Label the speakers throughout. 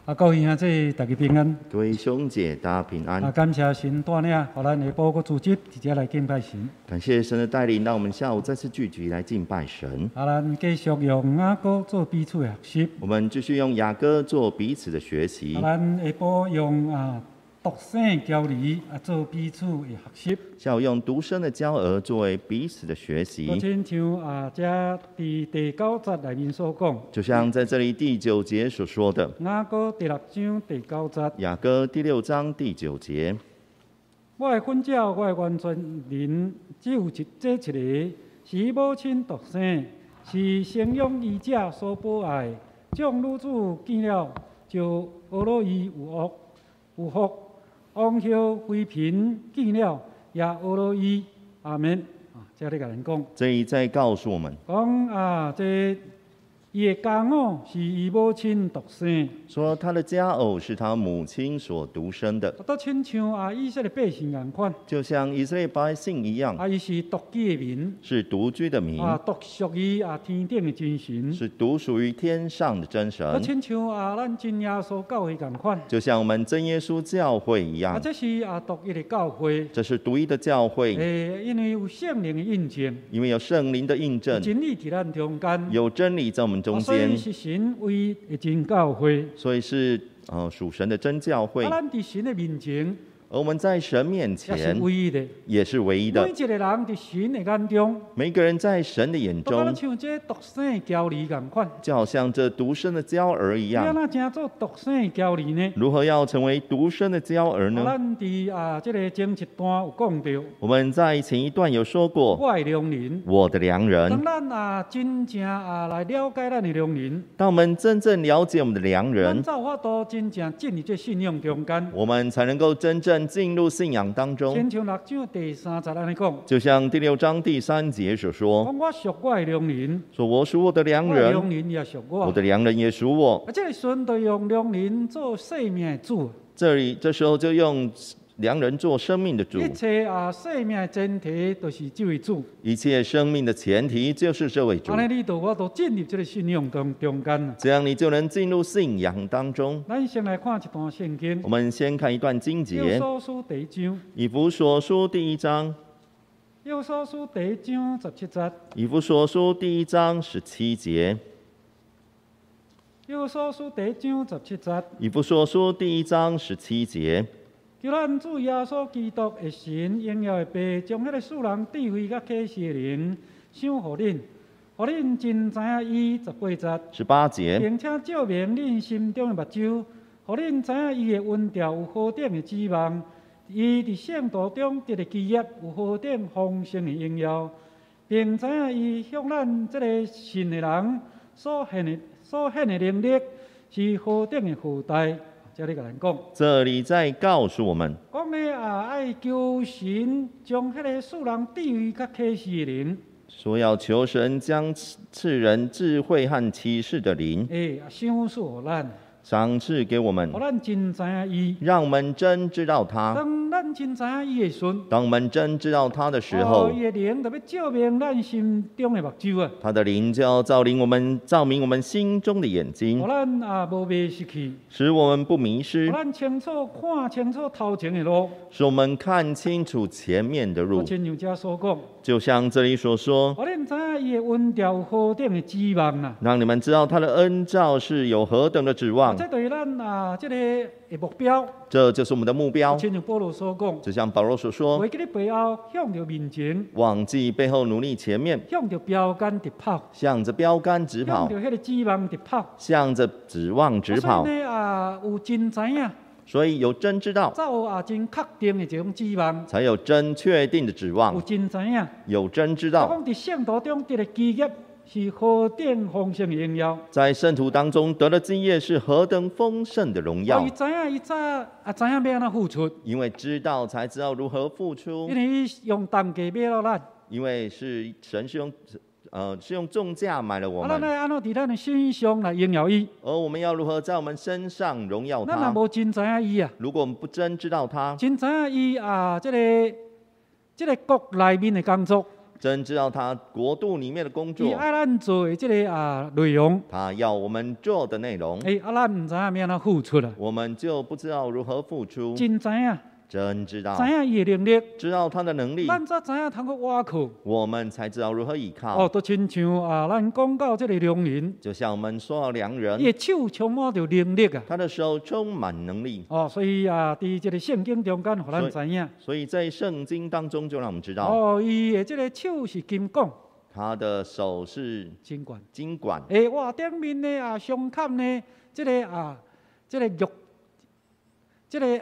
Speaker 1: 各位兄弟，大家平安。
Speaker 2: 各位兄姐，大家平安。
Speaker 1: 感谢神带领，让咱下晡个组织直接来敬拜神。
Speaker 2: 感谢神的带领，让我们下午再次聚集来敬拜神。
Speaker 1: 咱继续用雅歌做彼此的学习。
Speaker 2: 我们继续用雅歌做彼此的学习。
Speaker 1: 咱下晡用独生交礼做彼此的学习。
Speaker 2: 下午用独生的交儿作为彼此的学习。
Speaker 1: 亲像这第9节里面所讲，
Speaker 2: 就像在这里第9节所说的。
Speaker 1: 雅歌第6章第9节。
Speaker 2: 雅歌第6章第9节。
Speaker 1: 我的婚照，我的完全人，只有这一个，是母亲独生，是生养伊者所保爱。将女子见了，就俄罗伊有福。王后妃嫔见了，也俄罗伊。阿门。这里甲人讲。
Speaker 2: 这里在告诉我们。
Speaker 1: 讲这。伊的家偶是伊母亲独生，
Speaker 2: 说他的家偶是他母亲所独生的，
Speaker 1: 都亲像以色列百姓同款，
Speaker 2: 就像以色列百姓一样。
Speaker 1: 伊是独居的民，
Speaker 2: 是独居的民，
Speaker 1: 独属于天顶的真神，
Speaker 2: 是独属于天上的真神。
Speaker 1: 都亲像咱真耶稣教会同款，
Speaker 2: 就像我们真耶稣教会一样。
Speaker 1: 这是独一的教会，
Speaker 2: 这是独一的教会。
Speaker 1: 因为有圣灵的印证，
Speaker 2: 因为有圣灵的印证，
Speaker 1: 真理在咱中间，
Speaker 2: 有真理在我们中间，
Speaker 1: 所以是神为的真教会，
Speaker 2: 所以是属神的真教会。
Speaker 1: 咱在神的面前。
Speaker 2: 而我们在神面前也是唯一的。
Speaker 1: 每一个人在神的眼中，
Speaker 2: 每个人在神的眼中，
Speaker 1: 像这独生的交礼同款，
Speaker 2: 就好像这独生的娇儿一样。
Speaker 1: 要怎样做独生的交礼呢？
Speaker 2: 如何要成为独生的娇儿呢？
Speaker 1: 咱在这个前一段有讲到，
Speaker 2: 我们在前一段有说过，
Speaker 1: 我的良人，
Speaker 2: 我的良人。
Speaker 1: 当咱真正来了解咱的良人，
Speaker 2: 当我们真正了解我们的良人，
Speaker 1: 咱才法度真正进入这信仰中间，
Speaker 2: 我们才能够真正进入信仰当中。
Speaker 1: 亲像6章第3节安尼讲，
Speaker 2: 就像第6章第3节所说，
Speaker 1: 我属我的良人，
Speaker 2: 说我属我的良人，
Speaker 1: 良人也属我，
Speaker 2: 我的良人也属我。
Speaker 1: 这个时候用良人做生命的主，
Speaker 2: 这时候就用良人做生命的主。
Speaker 1: 一切生命的前提都是这位主，
Speaker 2: 一切生命的前提就是这位主。
Speaker 1: 安尼你我都进入这个信仰中间，
Speaker 2: 这样你就能进入信仰当中。
Speaker 1: 咱先来看一段圣经，
Speaker 2: 我们先看一段经节。
Speaker 1: 以弗所书第1章。
Speaker 2: 以弗所书第1章。
Speaker 1: 以弗所书第1章17节。
Speaker 2: 以弗所书第1章17节。
Speaker 1: 以弗所书第1章17节。
Speaker 2: 以弗所书第1章17节。
Speaker 1: 求咱主耶稣基督的神荣耀的爸，将迄个世人智慧甲启示的灵赏互恁，互恁真知影伊18节。
Speaker 2: 18节。
Speaker 1: 并且照明恁心中的目睭，互恁知影伊的温调有何等的指望，伊伫圣道中得的基业有何等丰盛的荣耀，并知影伊向咱这个信的人所献的能力是何等的厚大。这里甲人讲，
Speaker 2: 这里在告诉我们，
Speaker 1: 讲呢爱求神将迄个世人智慧甲启示的灵，
Speaker 2: 说要求神将赐人智慧和启示的灵，
Speaker 1: 赏赐予咱，
Speaker 2: 赏赐给我们，
Speaker 1: 互咱真知影伊，
Speaker 2: 让我们真知道他。
Speaker 1: 当咱真知影伊的时，
Speaker 2: 当我们真知道他的时候，
Speaker 1: 伊的灵特别照明咱心中的目睭啊！
Speaker 2: 他的灵就要照明我们心中的眼睛，
Speaker 1: 互咱无迷失去，
Speaker 2: 使我们不迷失，
Speaker 1: 互咱看清楚头前的路，
Speaker 2: 使我们看清楚前面的路。
Speaker 1: 亲像这所讲，
Speaker 2: 就像这里所说，
Speaker 1: 互恁知影伊的温调有何等的指望啊！
Speaker 2: 让你们知道他的恩召是有何等的指望。
Speaker 1: 这对咱这个的目标，
Speaker 2: 这就是我们的目标。
Speaker 1: 亲像保罗所讲，
Speaker 2: 就像保罗所说，
Speaker 1: 忘记你背后，向着面前，
Speaker 2: 忘记背后，努力前面，
Speaker 1: 向着标杆直跑，
Speaker 2: 向着标杆直跑，
Speaker 1: 向着迄个指望直跑，
Speaker 2: 向着指望直跑。
Speaker 1: 所以呢有真知影，
Speaker 2: 所以有真知道，
Speaker 1: 才有真确定的这种指望，
Speaker 2: 才有真确定的指望。
Speaker 1: 有真知影，
Speaker 2: 有真知道。
Speaker 1: 讲伫圣道中得的基业是何等丰盛的荣耀，
Speaker 2: 在圣徒当中得的基业是何等丰盛的荣耀。
Speaker 1: 伊知影伊早知影要安怎付出，
Speaker 2: 因为知道才知道如何付出。
Speaker 1: 因为伊用重价买了咱，
Speaker 2: 因为是神是用重价买了我们。
Speaker 1: 咱来安怎伫咱的身上来荣耀伊？
Speaker 2: 而我们要如何在我们身上荣耀他？
Speaker 1: 咱若无真知影伊啊，
Speaker 2: 如果我们不真知道他，
Speaker 1: 真知影伊这个国内面的工作。
Speaker 2: 真知道他国度里面的工
Speaker 1: 伊
Speaker 2: 作，
Speaker 1: 爱咱做的这个内容，
Speaker 2: 他要我们做的内容，
Speaker 1: 咱唔知影要安怎付出啊，
Speaker 2: 我们就不知道如何付出。
Speaker 1: 真知影，
Speaker 2: 真知道，
Speaker 1: 知影伊的能力，
Speaker 2: 知道他的能力，
Speaker 1: 咱才知影通去挖靠。
Speaker 2: 我们才知道如何依靠。
Speaker 1: 都亲像咱讲到这个良人，
Speaker 2: 就像我们说到良人，
Speaker 1: 伊的手充满着能力啊。
Speaker 2: 他的手充满能力。
Speaker 1: 所以伫这个圣经中间，互咱知影。
Speaker 2: 所以在圣经当中就让我们知道，
Speaker 1: 伊的这个手是金管，
Speaker 2: 他的手是
Speaker 1: 金管，
Speaker 2: 金管。
Speaker 1: 外顶面的镶嵌呢，这个玉，这个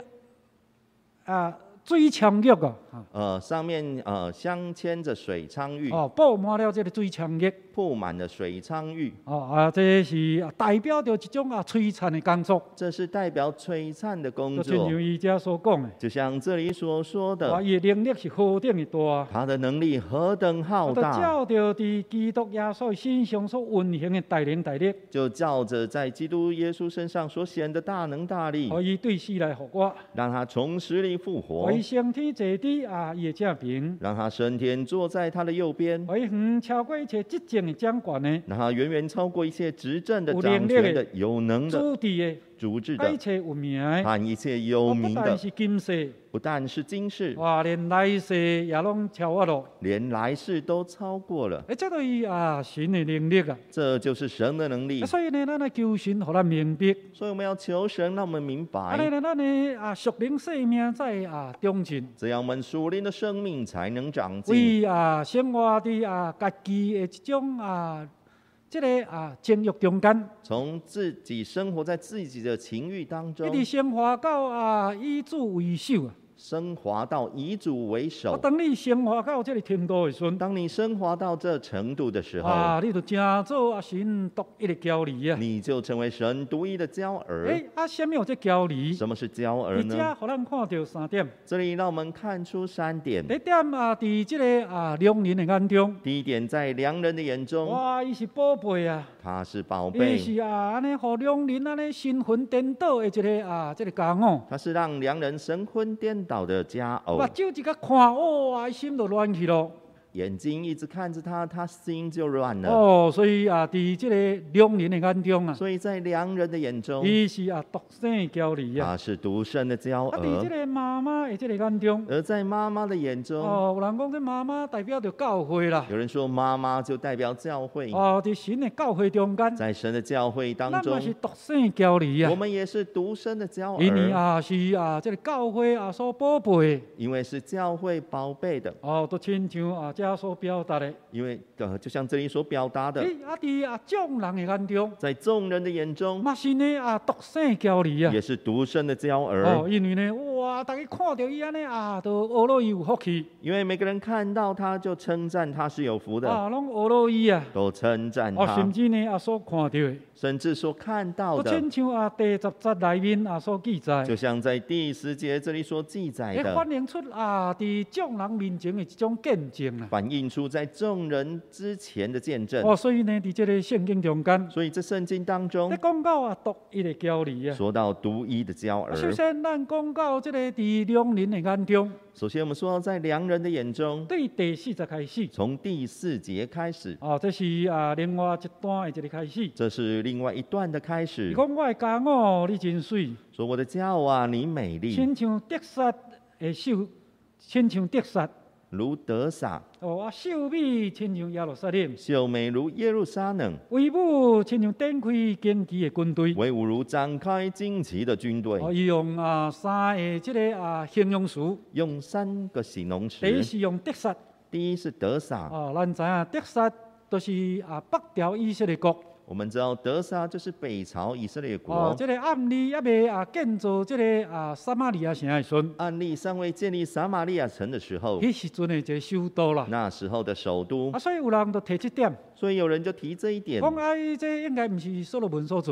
Speaker 1: 水枪玉
Speaker 2: 上面镶嵌着水苍玉，
Speaker 1: 布满了这个水枪玉，
Speaker 2: 铺满了水苍玉。
Speaker 1: 这是代表着一种璀璨的工作。
Speaker 2: 这是代表璀璨的工
Speaker 1: 就正
Speaker 2: 作，
Speaker 1: 如伊遮所讲的，
Speaker 2: 就像这里所说的，
Speaker 1: 伊的能力是何等的大。
Speaker 2: 他的能力何等浩
Speaker 1: 就
Speaker 2: 大，
Speaker 1: 照着伫基督耶稣身上所运行的大能大力，
Speaker 2: 就照着在基督耶稣身上所显的大能大力，
Speaker 1: 伊对死来复活，
Speaker 2: 让他从死里复活，
Speaker 1: 伊升天坐伫伊的正边，
Speaker 2: 让他升天坐在他的右边，
Speaker 1: 伊远超过一切执政的掌权的，
Speaker 2: 让他远远超过一切执政的、
Speaker 1: 有
Speaker 2: 掌
Speaker 1: 能力的
Speaker 2: 权的、有能的、
Speaker 1: 主治的，
Speaker 2: 主治的，
Speaker 1: 甲一切有名的，
Speaker 2: 和一切有名的，
Speaker 1: 不但是今世，
Speaker 2: 不但是今世，
Speaker 1: 连来世也拢超越了。
Speaker 2: 连来世都超过了。
Speaker 1: 这就是神的能力啊！
Speaker 2: 这就是神的能力。
Speaker 1: 所以呢，咱来求神，互咱明白。
Speaker 2: 所以我们要求神，让我们明白。
Speaker 1: 呢，咱的属灵生命在中进。
Speaker 2: 这样我们属灵的生命才能长进。
Speaker 1: 为生活伫家己的一种这个情欲中间，
Speaker 2: 从自己生活在自己的情欲当中，
Speaker 1: 一直升华到以主为首
Speaker 2: 升华到以主为首。
Speaker 1: 当你升华到这个程度的时候，
Speaker 2: 当你升华到这程度的时候，
Speaker 1: 你就成做神独一的骄儿啊！
Speaker 2: 你就成为神独一的骄儿。
Speaker 1: 什么有这骄儿？
Speaker 2: 什么是骄儿呢？
Speaker 1: 这互咱看到3点。
Speaker 2: 这里让我们看出3点。
Speaker 1: 第一点伫这个良人的眼中，
Speaker 2: 第一点，在良人的眼中，
Speaker 1: 伊是宝贝啊！
Speaker 2: 他是宝贝。
Speaker 1: 伊是安尼，互良人安尼神魂颠倒的这个家伙。
Speaker 2: 他是让良人神魂颠倒的佳偶。
Speaker 1: 目睭一个看，心就乱去了。
Speaker 2: 眼睛一直看着他，他心就乱了。
Speaker 1: 所以伫这个良人的眼中
Speaker 2: 所以在良人的眼中，
Speaker 1: 伊是独生的骄儿
Speaker 2: 他是独生的骄儿。
Speaker 1: 伫这个妈妈的这个眼中，
Speaker 2: 而在妈妈的眼中，
Speaker 1: 有人讲这妈妈代表着教会啦。
Speaker 2: 有人说妈妈就代表教会。
Speaker 1: 伫神的教会中间，
Speaker 2: 在神的教会当中，
Speaker 1: 咱嘛是独生的骄儿啊。
Speaker 2: 我们也是独生的骄儿。
Speaker 1: 因为是这个教会所宝贝。
Speaker 2: 因为是教会宝贝的。
Speaker 1: 都亲像这所表达的。
Speaker 2: 因为就像这里所表达的。
Speaker 1: 伫众人的眼中，
Speaker 2: 在众人的眼中，
Speaker 1: 嘛是呢独生的骄儿啊。
Speaker 2: 也是独生的骄儿。
Speaker 1: 因为呢，大家看到伊安尼都学了伊有福气。
Speaker 2: 因为每个人看到他就称赞他是有福的。
Speaker 1: 拢学了伊啊。
Speaker 2: 都称赞他。
Speaker 1: 甚至呢所看到的。
Speaker 2: 甚至所看到的。
Speaker 1: 都亲像第10节内面所记载。
Speaker 2: 就像在第10节这里所记载的。
Speaker 1: 反映出伫众人面前的一种见证啊。
Speaker 2: 反映出在众人之前的见证。
Speaker 1: 所以呢，伫这个圣经中间。
Speaker 2: 所以这圣经当中。
Speaker 1: 讲到独一的骄儿啊。
Speaker 2: 说到独一的骄儿。
Speaker 1: 首先，咱讲到这个伫良人的眼中。
Speaker 2: 首先，我们说到在良人的眼中。
Speaker 1: 对第4节开始。
Speaker 2: 从第4节开始。
Speaker 1: 这是另外一段的一个开始。
Speaker 2: 这是另外一段的开始。
Speaker 1: 讲我的佳偶，你真水。
Speaker 2: 说我的佳偶啊，你美丽。
Speaker 1: 亲像得撒的秀，亲像得撒。
Speaker 2: 如得撒。
Speaker 1: 秀美亲像耶路撒冷。
Speaker 2: 秀美如耶路撒冷。
Speaker 1: 威武亲像展开旌旗的军队。
Speaker 2: 威武如展开旌旗的军队。
Speaker 1: 伊用3个这个形容词。
Speaker 2: 用3个形容词。
Speaker 1: 第一是用得撒。
Speaker 2: 第一是得撒。
Speaker 1: 咱知影得撒就是北朝以色列国。
Speaker 2: 我们知道得撒就是北朝以色列国。
Speaker 1: 这个暗利还未建造这个撒玛利亚城的时候，
Speaker 2: 暗利尚未建立撒玛利亚城的时候，
Speaker 1: 迄时阵的一个首都啦。
Speaker 2: 那时候的首都。
Speaker 1: 所以有人就提这点。
Speaker 2: 所以有人就提这一点。
Speaker 1: 讲这应该不是所罗门所做。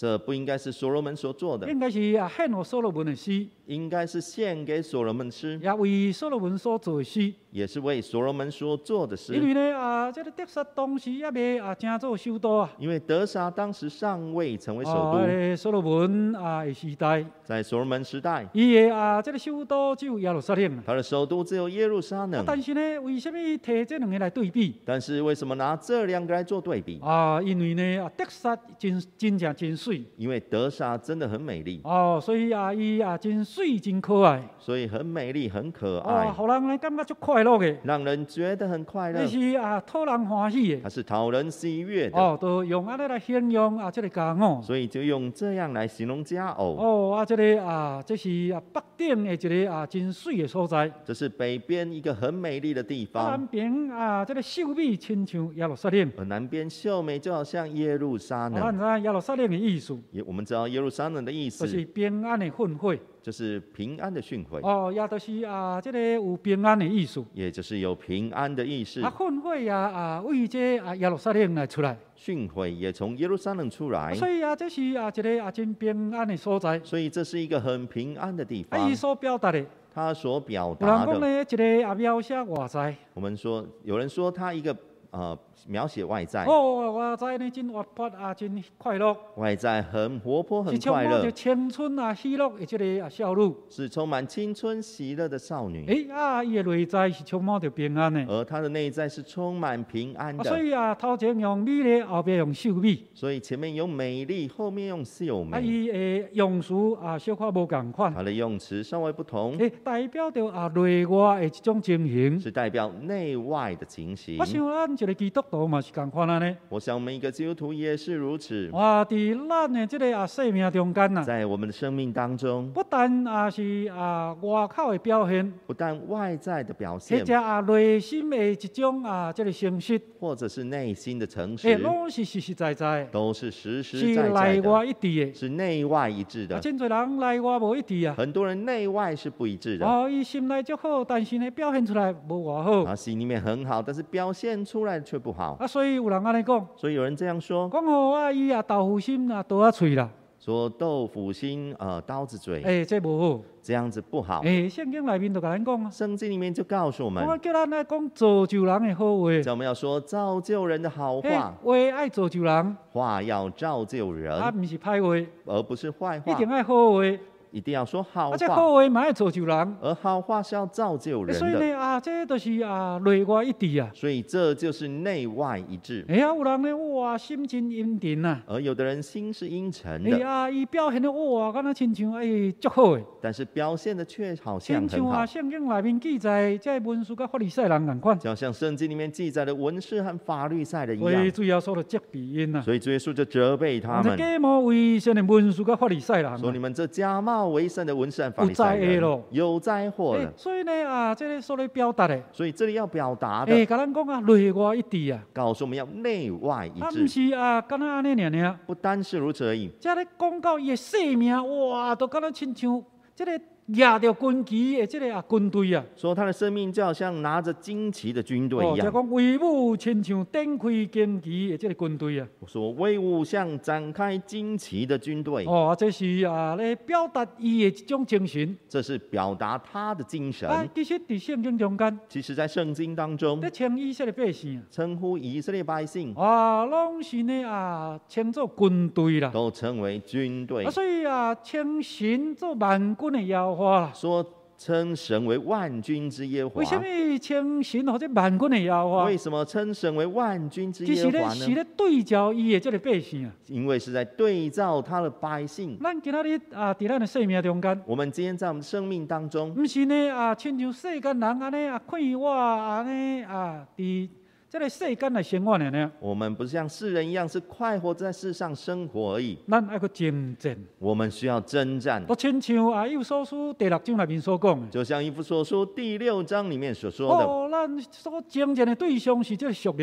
Speaker 2: 这不应该是所罗门所做的，
Speaker 1: 应该是献给所罗门的诗，
Speaker 2: 应该是献给所罗门的诗，
Speaker 1: 也为所罗门所做的诗。
Speaker 2: 也是为所罗门所做的诗。
Speaker 1: 因为呢这个得撒当时也未正做首都啊。
Speaker 2: 因为得撒当时尚未成为首都，
Speaker 1: 所罗门的时代，
Speaker 2: 在所罗门时代，
Speaker 1: 伊的这个首都只有耶路撒冷。
Speaker 2: 他的首都只有耶路撒冷。
Speaker 1: 但是呢，为什么提这两个来对比？
Speaker 2: 但是为什么拿这两个来做对比？
Speaker 1: 因为呢得撒真正真水。
Speaker 2: 因为得撒真的很美丽，
Speaker 1: 所以伊真水真可爱，
Speaker 2: 所以很美丽很可爱，
Speaker 1: 互人呢感觉足快乐的，
Speaker 2: 让人觉得很快乐，
Speaker 1: 这是讨人欢喜的。
Speaker 2: 它是讨人喜悦的。
Speaker 1: 都用安尼来形容这个佳偶。
Speaker 2: 所以就用这样来形容佳偶。
Speaker 1: 这是北顶的一个真水的所在。
Speaker 2: 这是北边一个很美丽的地方。
Speaker 1: 南边这个秀美亲像耶路撒冷。
Speaker 2: 而南边秀美就好像耶路撒冷。
Speaker 1: 咱知耶路撒冷的意思。
Speaker 2: 我们知道耶路撒冷的意思，
Speaker 1: 就是平安的训诲。
Speaker 2: 就是平安的训诲。
Speaker 1: 也就是这个有平安的意思。
Speaker 2: 也就是有平安的意思。
Speaker 1: 训诲为这耶路撒冷来出来。
Speaker 2: 训诲也从耶路撒冷出来。
Speaker 1: 所以这是一个真平安的所在。
Speaker 2: 所以这是一个很平安的地方。
Speaker 1: 伊所表达的。
Speaker 2: 他所表达的。
Speaker 1: 有人讲呢，一个描写外在。
Speaker 2: 我们说，有人说他一个描写外在。
Speaker 1: 外在呢真活泼真快乐。
Speaker 2: 外在很活泼很快乐。
Speaker 1: 是充满青春喜乐的这个少女。
Speaker 2: 是充满青春喜乐的少女。
Speaker 1: 伊的内在是充满着平安的。
Speaker 2: 而她的内在是充满平安的。
Speaker 1: 所以头前用美丽，后边用秀美。
Speaker 2: 所以前面用美丽，后面用秀美。
Speaker 1: 伊的用词小可无同款。
Speaker 2: 它的用词稍微不同。
Speaker 1: 代表着内外的一种情形。
Speaker 2: 是代表内外的情形。
Speaker 1: 我想咱一个基督徒嘛是同款呢。
Speaker 2: 我想我们一个基督徒也是如此。
Speaker 1: 在咱的这个生命中间
Speaker 2: 在我们的生命当中，
Speaker 1: 不但是外口的表现，
Speaker 2: 不但外在的表现，
Speaker 1: 或者内心的一种这个诚实，
Speaker 2: 或者是内心的诚实，
Speaker 1: 拢是实实在在，
Speaker 2: 都是实实在在的，
Speaker 1: 是内外一致的，
Speaker 2: 是内外一致的。
Speaker 1: 真多人内外无一致
Speaker 2: 很多人内外是不一致的。
Speaker 1: 伊心内足好，但是呢表现出来无偌好。
Speaker 2: 心里面很好，但是表现出来却不好。
Speaker 1: 所以有人安尼讲，
Speaker 2: 所以有人这样说，
Speaker 1: 讲伊豆腐心刀仔嘴啦。
Speaker 2: 说豆腐心刀子嘴，
Speaker 1: 这无好，
Speaker 2: 这样子不好。
Speaker 1: 圣经里面就跟咱讲
Speaker 2: 圣经里面就告诉我们，
Speaker 1: 叫咱来讲造就人的好话，
Speaker 2: 叫我们要说造就人的好话，
Speaker 1: 话爱造就人，
Speaker 2: 话要造就人，
Speaker 1: 不是歹话，
Speaker 2: 而不是坏话，
Speaker 1: 一定爱好话。
Speaker 2: 一定要说好话，
Speaker 1: 这好话嘛要造就人，
Speaker 2: 而好话是要造就人的。
Speaker 1: 所以呢这都是内外一致
Speaker 2: 所以这就是内外一致。
Speaker 1: 有人呢心真阴沉
Speaker 2: 而有的人心是阴沉的。
Speaker 1: 伊表现的敢若亲像足好的，
Speaker 2: 但是表现的却好像很好。
Speaker 1: 圣经里面记载这文士跟法利赛人同款，
Speaker 2: 就好像圣经里面记载的文士和法律赛人一样。
Speaker 1: 所以主耶稣就责备因
Speaker 2: 所以主耶稣就责备他们。
Speaker 1: 假冒为善的文士跟法利赛人，
Speaker 2: 说你们这假冒为善的文士和法利赛人有灾祸了。
Speaker 1: 所以呢这里所来表达的，
Speaker 2: 所以这里要表达的，
Speaker 1: 跟咱讲内外一致
Speaker 2: 告诉我们要内外一致。
Speaker 1: 不是敢若安尼尔，
Speaker 2: 不单是如此而已。
Speaker 1: 这里讲到伊的生命，都敢若亲像这个拿着军旗的这个军队啊。
Speaker 2: 说他的生命就好像拿着旌旗的军队一样。
Speaker 1: 就讲威武亲像展开旌旗的这个军队啊。
Speaker 2: 我说威武像展开旌旗的军队。
Speaker 1: 这是来表达伊的一种精神。
Speaker 2: 这是表达他的精神。
Speaker 1: 其实在圣经中间，
Speaker 2: 其实在圣经当中，
Speaker 1: 在称以色列百姓，
Speaker 2: 称呼以色列百姓，
Speaker 1: 拢是呢称作军队啦，
Speaker 2: 都称为军队。
Speaker 1: 所以称神做万军的耶和华啦。
Speaker 2: 说称神为万军之耶和华。
Speaker 1: 为什么称神或者万军的耶和华？
Speaker 2: 为什么称神为万军之耶和华呢？
Speaker 1: 是咧对照伊的这个百姓啊。
Speaker 2: 因为是在对照他的百姓。
Speaker 1: 咱今仔日在咱的生命中间，
Speaker 2: 我们今天在我们生命当中，
Speaker 1: 不是呢亲像世间人安尼看我安尼伫这个世间来生活呢。
Speaker 2: 我们不是像世人一样是快活在世上生活而已。
Speaker 1: 咱要去征战。
Speaker 2: 我们需要征战。
Speaker 1: 都亲像以弗所书第6章里面所讲的，
Speaker 2: 就像以弗所书第6章里面所说的，
Speaker 1: 咱所征战的对象是这个属灵的。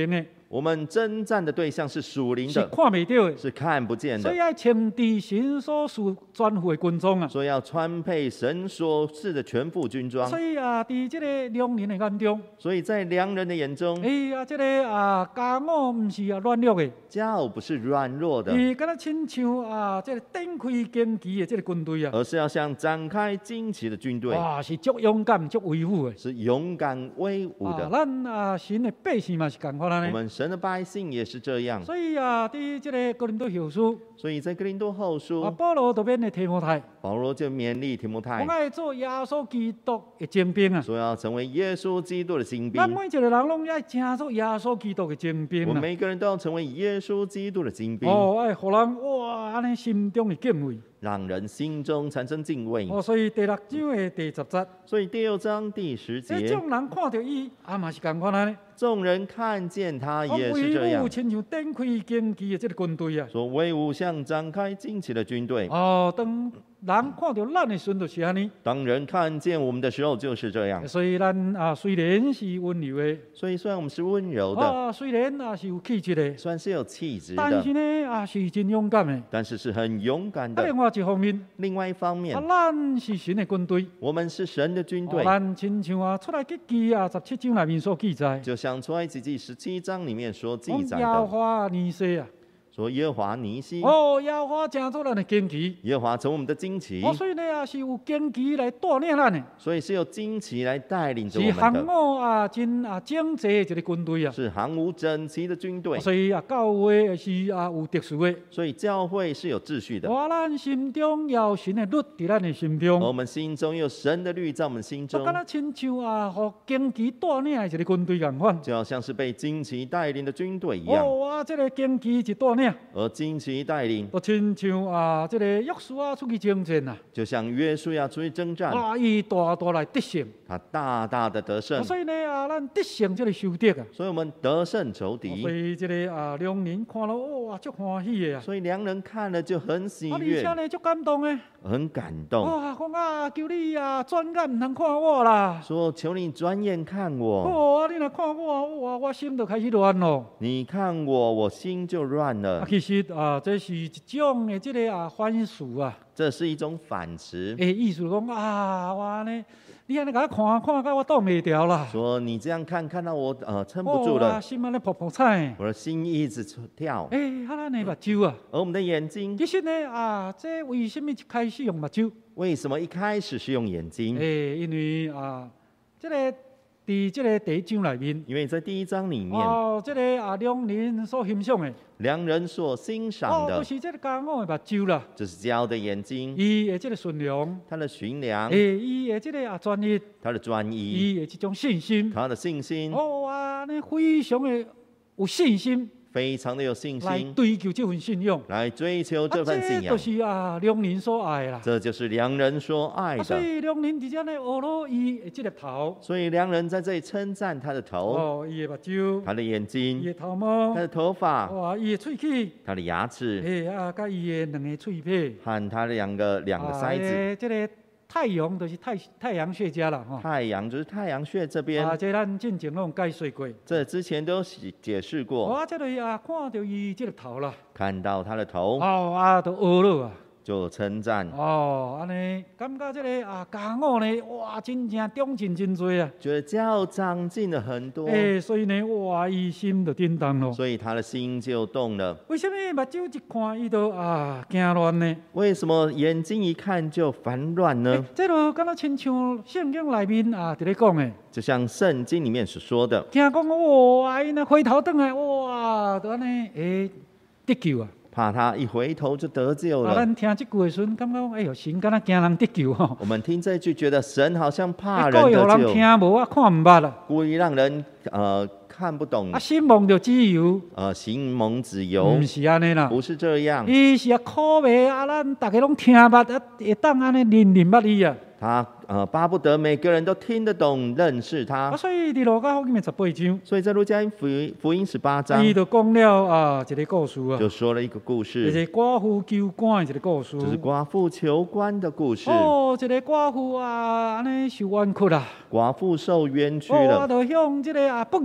Speaker 2: 我们征战的对象是属灵
Speaker 1: 是
Speaker 2: 的，
Speaker 1: 看袂到的，
Speaker 2: 是看不见的，
Speaker 1: 所以要穿治神所赐全副的军装啊。
Speaker 2: 所以要穿配神所赐的全副军装。
Speaker 1: 所以啊，伫即个良人的眼中，
Speaker 2: 所以在良人的眼中，
Speaker 1: 即个家务毋是软弱的，
Speaker 2: 家偶不是软弱的，
Speaker 1: 伊敢若亲像即个展开旌旗的即个军队啊，
Speaker 2: 而是要像展开旌旗的军队，
Speaker 1: 哇，是足勇敢、足威武的。
Speaker 2: 是勇敢威武的。
Speaker 1: 咱神的百姓嘛是共款安尼。
Speaker 2: 我们神的百姓也是这样。
Speaker 1: 所以伫即个哥林多后书，
Speaker 2: 所以在哥林多后书，
Speaker 1: 保罗就勉励提摩太，
Speaker 2: 保罗就勉励提摩太
Speaker 1: 我，爱做耶稣基督的精兵啊。
Speaker 2: 说要成为耶稣基督的精兵
Speaker 1: 咱。每一个人拢爱成做耶稣基督的精兵啊。
Speaker 2: 我们每个人都要成为耶稣基督的精兵，
Speaker 1: 爱互人哇安尼心中的敬畏。
Speaker 2: 让人心中产生敬畏。
Speaker 1: 所以第6章的第10节，
Speaker 2: 所以第6章第10
Speaker 1: 这
Speaker 2: 节，
Speaker 1: 众人看到伊，嘛是共款安尼。
Speaker 2: 众人看见他也是这样
Speaker 1: 威武，亲像展开旌旗的这个军队啊。
Speaker 2: 说威武像展开旌旗的军队。
Speaker 1: 当人看到咱的时阵就是安尼。
Speaker 2: 当人看见我们的时候就是这样。
Speaker 1: 所以咱虽然是温柔的，
Speaker 2: 所以虽然我们是温柔的，
Speaker 1: 虽然是有气质的，
Speaker 2: 虽然是有气质
Speaker 1: 但是
Speaker 2: 的，
Speaker 1: 呢是真勇敢的。
Speaker 2: 但是是很勇敢的。
Speaker 1: 另外一方面，
Speaker 2: 另外一方面，
Speaker 1: 咱是神的军队，
Speaker 2: 我们是神的军队，
Speaker 1: 咱亲像出来记记17章内面所记载，
Speaker 2: 就像出埃及记17章里面所记载
Speaker 1: 耶和
Speaker 2: 的，
Speaker 1: 华尼西啊，
Speaker 2: 说耶和华尼西，
Speaker 1: 耶和华成做咱的旌旗。
Speaker 2: 耶和华成我们的旌旗，
Speaker 1: 所以呢是有旌旗来带领咱的，
Speaker 2: 所以是有旌旗来带领着我
Speaker 1: 是
Speaker 2: 们的，
Speaker 1: 行伍真整齐的一个军队啊。
Speaker 2: 是行伍整齐的军队。
Speaker 1: 所以教会是有特殊的。
Speaker 2: 所以教会是有秩序的，
Speaker 1: 咱心中有神的律伫咱的心中。
Speaker 2: 我们心中有神的律在我们心中，
Speaker 1: 敢若亲像互旌旗带领的一个军队共款。
Speaker 2: 就好像是被旌旗带领的军队一样。
Speaker 1: 这个旌旗一带领，
Speaker 2: 而旌旗带领，
Speaker 1: 就亲像这个约书亚出去征战啊，
Speaker 2: 就像约书亚出去征战，
Speaker 1: 伊大大来得胜。
Speaker 2: 他大大的得胜。
Speaker 1: 所以呢咱得胜这个仇敌啊。
Speaker 2: 所以我们得胜仇
Speaker 1: 所
Speaker 2: 敌。
Speaker 1: 以这个良人看了足欢喜的啊。
Speaker 2: 所以良人看了就很喜悦，
Speaker 1: 而且呢足感动的。
Speaker 2: 很感动。
Speaker 1: 讲求你转眼唔通看我啦。
Speaker 2: 说求你转眼看我，
Speaker 1: 你若看我，我心就开始乱咯。
Speaker 2: 你看我，我心就乱了。
Speaker 1: 其实这是一种的这个反思啊。
Speaker 2: 这是一种反词。
Speaker 1: 意思讲我呢，你安尼甲我看到我挡袂调啦。
Speaker 2: 说你这样看到我撑不住了，
Speaker 1: 心安尼扑扑彩。
Speaker 2: 我的心一直跳。
Speaker 1: 咱的目睭啊，
Speaker 2: 而我们的眼睛，
Speaker 1: 其实呢这为什么一开始用目睭？
Speaker 2: 为什么一开始是用眼睛？
Speaker 1: 因为这个伫这个第1章内面，
Speaker 2: 因为在第1章里面，
Speaker 1: 这个良人所欣赏的，
Speaker 2: 良人所欣赏的，
Speaker 1: 就是这个家务的目睭啦，
Speaker 2: 就是骄的眼睛，
Speaker 1: 伊的这个顺良，
Speaker 2: 他的驯良，
Speaker 1: 伊的这个专一，
Speaker 2: 他的专一，
Speaker 1: 伊的这种信心，
Speaker 2: 他的信心，
Speaker 1: 非常的有信心。
Speaker 2: 非常的有信
Speaker 1: 来
Speaker 2: 心，
Speaker 1: 追求这份信仰，
Speaker 2: 来追求这份信仰，
Speaker 1: 这就是良人所爱啦。
Speaker 2: 这就是良人所爱
Speaker 1: 所
Speaker 2: 的。
Speaker 1: 以良人伫遮呢，学了伊的这个头，
Speaker 2: 所以良人在这里称赞他的头，
Speaker 1: 伊的目睭，
Speaker 2: 他的眼
Speaker 1: 伊
Speaker 2: 睛，
Speaker 1: 的头毛，
Speaker 2: 他的头发，
Speaker 1: 伊的喙齿，
Speaker 2: 他的牙齿，
Speaker 1: 甲伊的两个喙皮，
Speaker 2: 和他的两个腮子。
Speaker 1: 这个太阳就是太阳穴家啦，
Speaker 2: 太阳就是太阳穴这边，
Speaker 1: 这咱进前拢解说过。
Speaker 2: 这之前都解释过。
Speaker 1: 这里看到伊这个头啦，
Speaker 2: 看到他的头，
Speaker 1: 都学了啊。
Speaker 2: 就称赞。
Speaker 1: 安尼感觉这个家务呢，真正长进真多啊。
Speaker 2: 觉得家务长进了很多，
Speaker 1: 所以呢，伊心就震动咯。
Speaker 2: 所以他的心就动了。
Speaker 1: 为什么目睭一看伊就惊乱呢？
Speaker 2: 为什么眼睛一看就烦乱呢？
Speaker 1: 这就敢若亲像圣经内面伫咧讲的，
Speaker 2: 就像圣经里面所说的，
Speaker 1: 惊讲伊若回头转来，就安尼得救啊！
Speaker 2: 怕他一回头就得救了。
Speaker 1: 咱听这句的时阵，感觉讲，哟，神敢若惊人得救吼。
Speaker 2: 我们听这句，觉得神好像怕人
Speaker 1: 故意
Speaker 2: 得救，
Speaker 1: 让人听无看唔捌啦。
Speaker 2: 故意让人看不懂，
Speaker 1: 心蒙着自由，
Speaker 2: 行蒙子由，
Speaker 1: 不是安尼啦，
Speaker 2: 不是这样。
Speaker 1: 伊是苦迷咱大家拢听捌，会当安尼认捌伊啊。
Speaker 2: 他巴不得每个人都听得懂、认识他。
Speaker 1: 所以伫路加福音的18章，
Speaker 2: 所以在路加福音18章，
Speaker 1: 伊就讲了一个故事啊，
Speaker 2: 就说了一个故事，
Speaker 1: 就是寡妇求官的一个故事，
Speaker 2: 就是寡妇求官的故事。
Speaker 1: 一个寡妇安尼受冤屈啦，
Speaker 2: 寡妇受冤屈了，
Speaker 1: 就向这个不义的官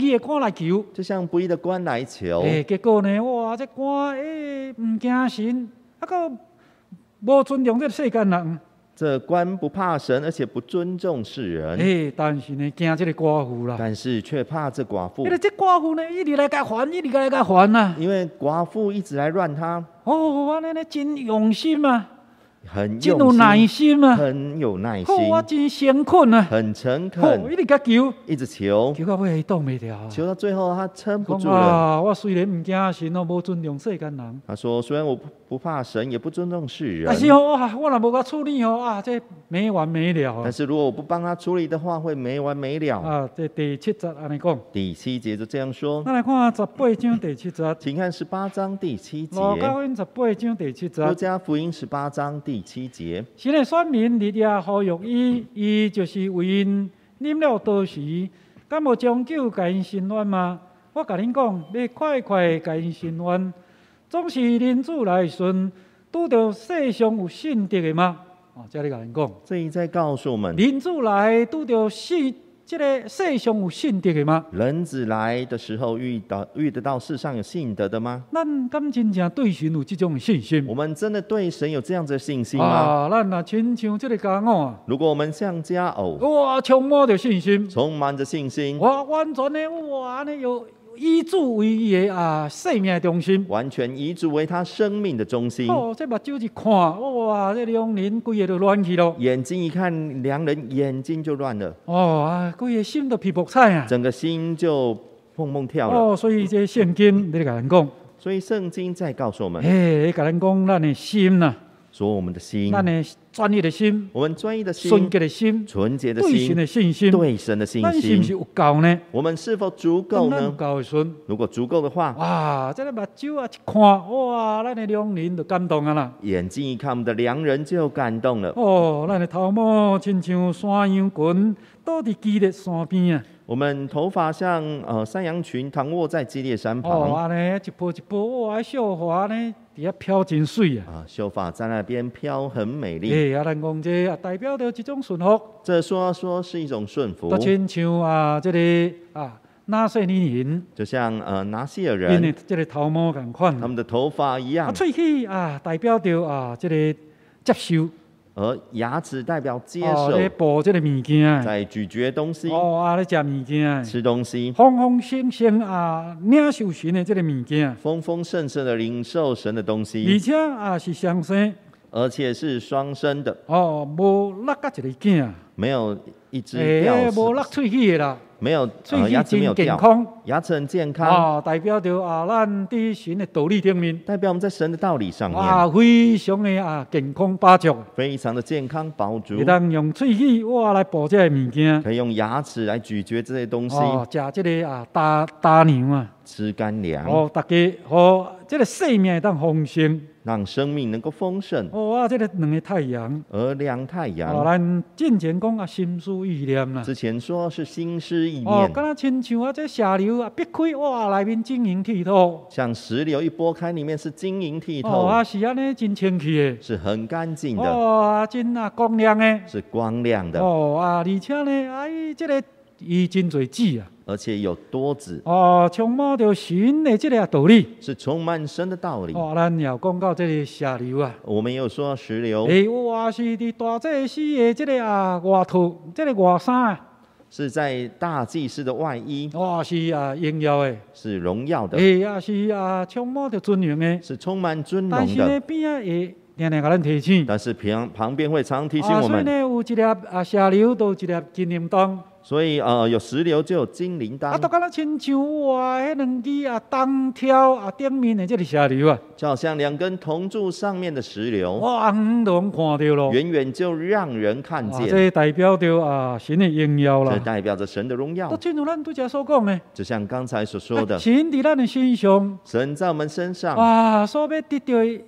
Speaker 1: 来求，
Speaker 2: 就像不义的官来求，
Speaker 1: 结果呢，哇，这官唔惊神，个无尊重这世间人。
Speaker 2: 这官不怕神，而且不尊重世人。
Speaker 1: 但是呢，惊这个寡妇啦。
Speaker 2: 但是却怕这寡妇。
Speaker 1: 这寡妇呢，一直来甲还，一直来甲还呐。
Speaker 2: 因为寡妇一直来乱他。
Speaker 1: 我呢真用心啊。
Speaker 2: 很用心，
Speaker 1: 真有耐心啊，
Speaker 2: 很有耐心。
Speaker 1: 我真诚恳啊，
Speaker 2: 很诚恳，
Speaker 1: 一直甲求，
Speaker 2: 一直求，
Speaker 1: 求到尾挡袂了，
Speaker 2: 求到最后他撑不住了。
Speaker 1: 我虽然唔惊神哦，无尊重世间人。
Speaker 2: 他说：“虽然我不怕神，也不尊重世人。
Speaker 1: 但是我若无甲处理这没完没了。
Speaker 2: 但是如果我不帮他处理的话，会没完没了。
Speaker 1: 这第7节安尼讲。
Speaker 2: 第7节就这样说。
Speaker 1: 咱来看18章第7节。
Speaker 2: 请看18章第7节。
Speaker 1: 路加福音18章第7节。
Speaker 2: 路加福音18章第7节。
Speaker 1: 神的选民日夜呼吁伊就是为因啉了多时，敢无将就甲因伸冤吗？我甲恁讲，要快快甲因伸冤。总是人子来顺，拄着世上有信德的吗？这里甲恁讲。
Speaker 2: 这一再告诉我们，
Speaker 1: 人子来拄着这个世上有信德的吗？
Speaker 2: 人子来的时候遇得到世上有信德的吗？
Speaker 1: 咱敢真正对神有这种信心？
Speaker 2: 我们真的对神有这样子的信心吗？
Speaker 1: 咱若亲像这个家偶
Speaker 2: 如果我们像佳偶，
Speaker 1: 哇，充满着信心，
Speaker 2: 充满着信心，
Speaker 1: 完全的有以主为伊的生命的中心，
Speaker 2: 完全以主为他生命的中心。
Speaker 1: 这目睭一看，哇，这良人规个都乱去了。
Speaker 2: 眼睛一看，良人眼睛就乱了。
Speaker 1: 规个心都皮薄菜啊，
Speaker 2: 整个心就蹦蹦跳了。
Speaker 1: 所以这圣经你甲咱讲，
Speaker 2: 所以圣经在告诉我们，
Speaker 1: 甲咱讲咱的心呐，
Speaker 2: 说我们的心，
Speaker 1: 咱的专一的心，
Speaker 2: 我们专一的心，
Speaker 1: 纯洁的心，
Speaker 2: 纯洁的
Speaker 1: 对神
Speaker 2: 心，
Speaker 1: 的信心，
Speaker 2: 对神的信
Speaker 1: 咱是不是
Speaker 2: 心，
Speaker 1: 有够呢？
Speaker 2: 我们是否足够
Speaker 1: 有
Speaker 2: 呢？
Speaker 1: 够的时候，
Speaker 2: 如果足够的话，
Speaker 1: 哇，这个目睭一看，哇，咱的良人就感动啊啦。
Speaker 2: 眼睛一看，我们的良人就感动了。
Speaker 1: 咱的头毛亲像山羊裙，倒伫基列山边啊。
Speaker 2: 我们头发像山羊群躺卧在基列山旁。
Speaker 1: 安尼一波一波，哇，绣花呢，伫遐飘真水啊！
Speaker 2: 秀发在那边飘，很美丽。
Speaker 1: 咱讲这代表着一种顺服。
Speaker 2: 这说是一种顺服。
Speaker 1: 都亲像这个拿细尼人，
Speaker 2: 就像拿西尔人，
Speaker 1: 因的这个头毛同款，
Speaker 2: 他们的头发一样。
Speaker 1: 喙齿代表着这个接受。
Speaker 2: 而牙齿代表接受，
Speaker 1: 在剥这个物件，
Speaker 2: 在咀嚼东西，
Speaker 1: 在吃物件，
Speaker 2: 吃东西，
Speaker 1: 丰丰盛盛领受神的这个物件，
Speaker 2: 丰丰盛盛的领受神的东西，
Speaker 1: 而且是双生，
Speaker 2: 而且是双生的，
Speaker 1: 无落甲一个囝，
Speaker 2: 没有一只掉，
Speaker 1: 无落喙齿的啦。
Speaker 2: 没有牙齿没有掉，牙齿很健康，
Speaker 1: 代表着咱伫神的道理顶面，
Speaker 2: 代表我们在神的道理上面，
Speaker 1: 非常的健康饱足，
Speaker 2: 非常的健康饱足，
Speaker 1: 会当用喙齿来剥这个物件，
Speaker 2: 可以用牙齿来咀嚼这些东西，
Speaker 1: 吃这个大牛啊，
Speaker 2: 吃干粮，
Speaker 1: 大家这个生命会当丰盛。
Speaker 2: 让生命能够丰盛。
Speaker 1: 这个两个太阳，
Speaker 2: 而两太阳。
Speaker 1: 咱之前讲心思意念啦。
Speaker 2: 之前说是心思意念。
Speaker 1: 敢若亲像这下流逼开，内面晶莹剔透。
Speaker 2: 像石榴一拨开，里面是晶莹剔透。
Speaker 1: 是安尼真清气的。
Speaker 2: 是很干净的。
Speaker 1: 真光亮的。
Speaker 2: 是光亮的。
Speaker 1: 而且呢，这个伊真侪籽啊。
Speaker 2: 而且有多子
Speaker 1: 充满着神的这个道理，
Speaker 2: 是充满神的道理。
Speaker 1: 咱也讲到这个石榴啊，
Speaker 2: 我们也有说石榴，
Speaker 1: 是伫大祭司的这个外套，这个外衫，
Speaker 2: 是在大祭司的外衣，
Speaker 1: 是荣耀的，
Speaker 2: 是荣耀的，
Speaker 1: 是充满着尊荣的，
Speaker 2: 是充满尊荣的。
Speaker 1: 但是呢，边会常常甲咱提醒，
Speaker 2: 但是旁边会常提醒我们，
Speaker 1: 所以呢，有一粒石榴，都有一粒金铃铛。
Speaker 2: 所以有石榴就有金铃铛。
Speaker 1: 都敢若亲像迄两支单挑顶面的这个石榴啊，
Speaker 2: 就好像两根铜柱上面的石榴，
Speaker 1: 都能看到咯，
Speaker 2: 远远就让人看见。
Speaker 1: 这代表着神的荣耀啦，
Speaker 2: 这代表着神的荣耀。
Speaker 1: 都正如咱对这所讲的，
Speaker 2: 就像刚才所说的，
Speaker 1: 神在咱的身上，
Speaker 2: 神在我们身上，
Speaker 1: 所要得到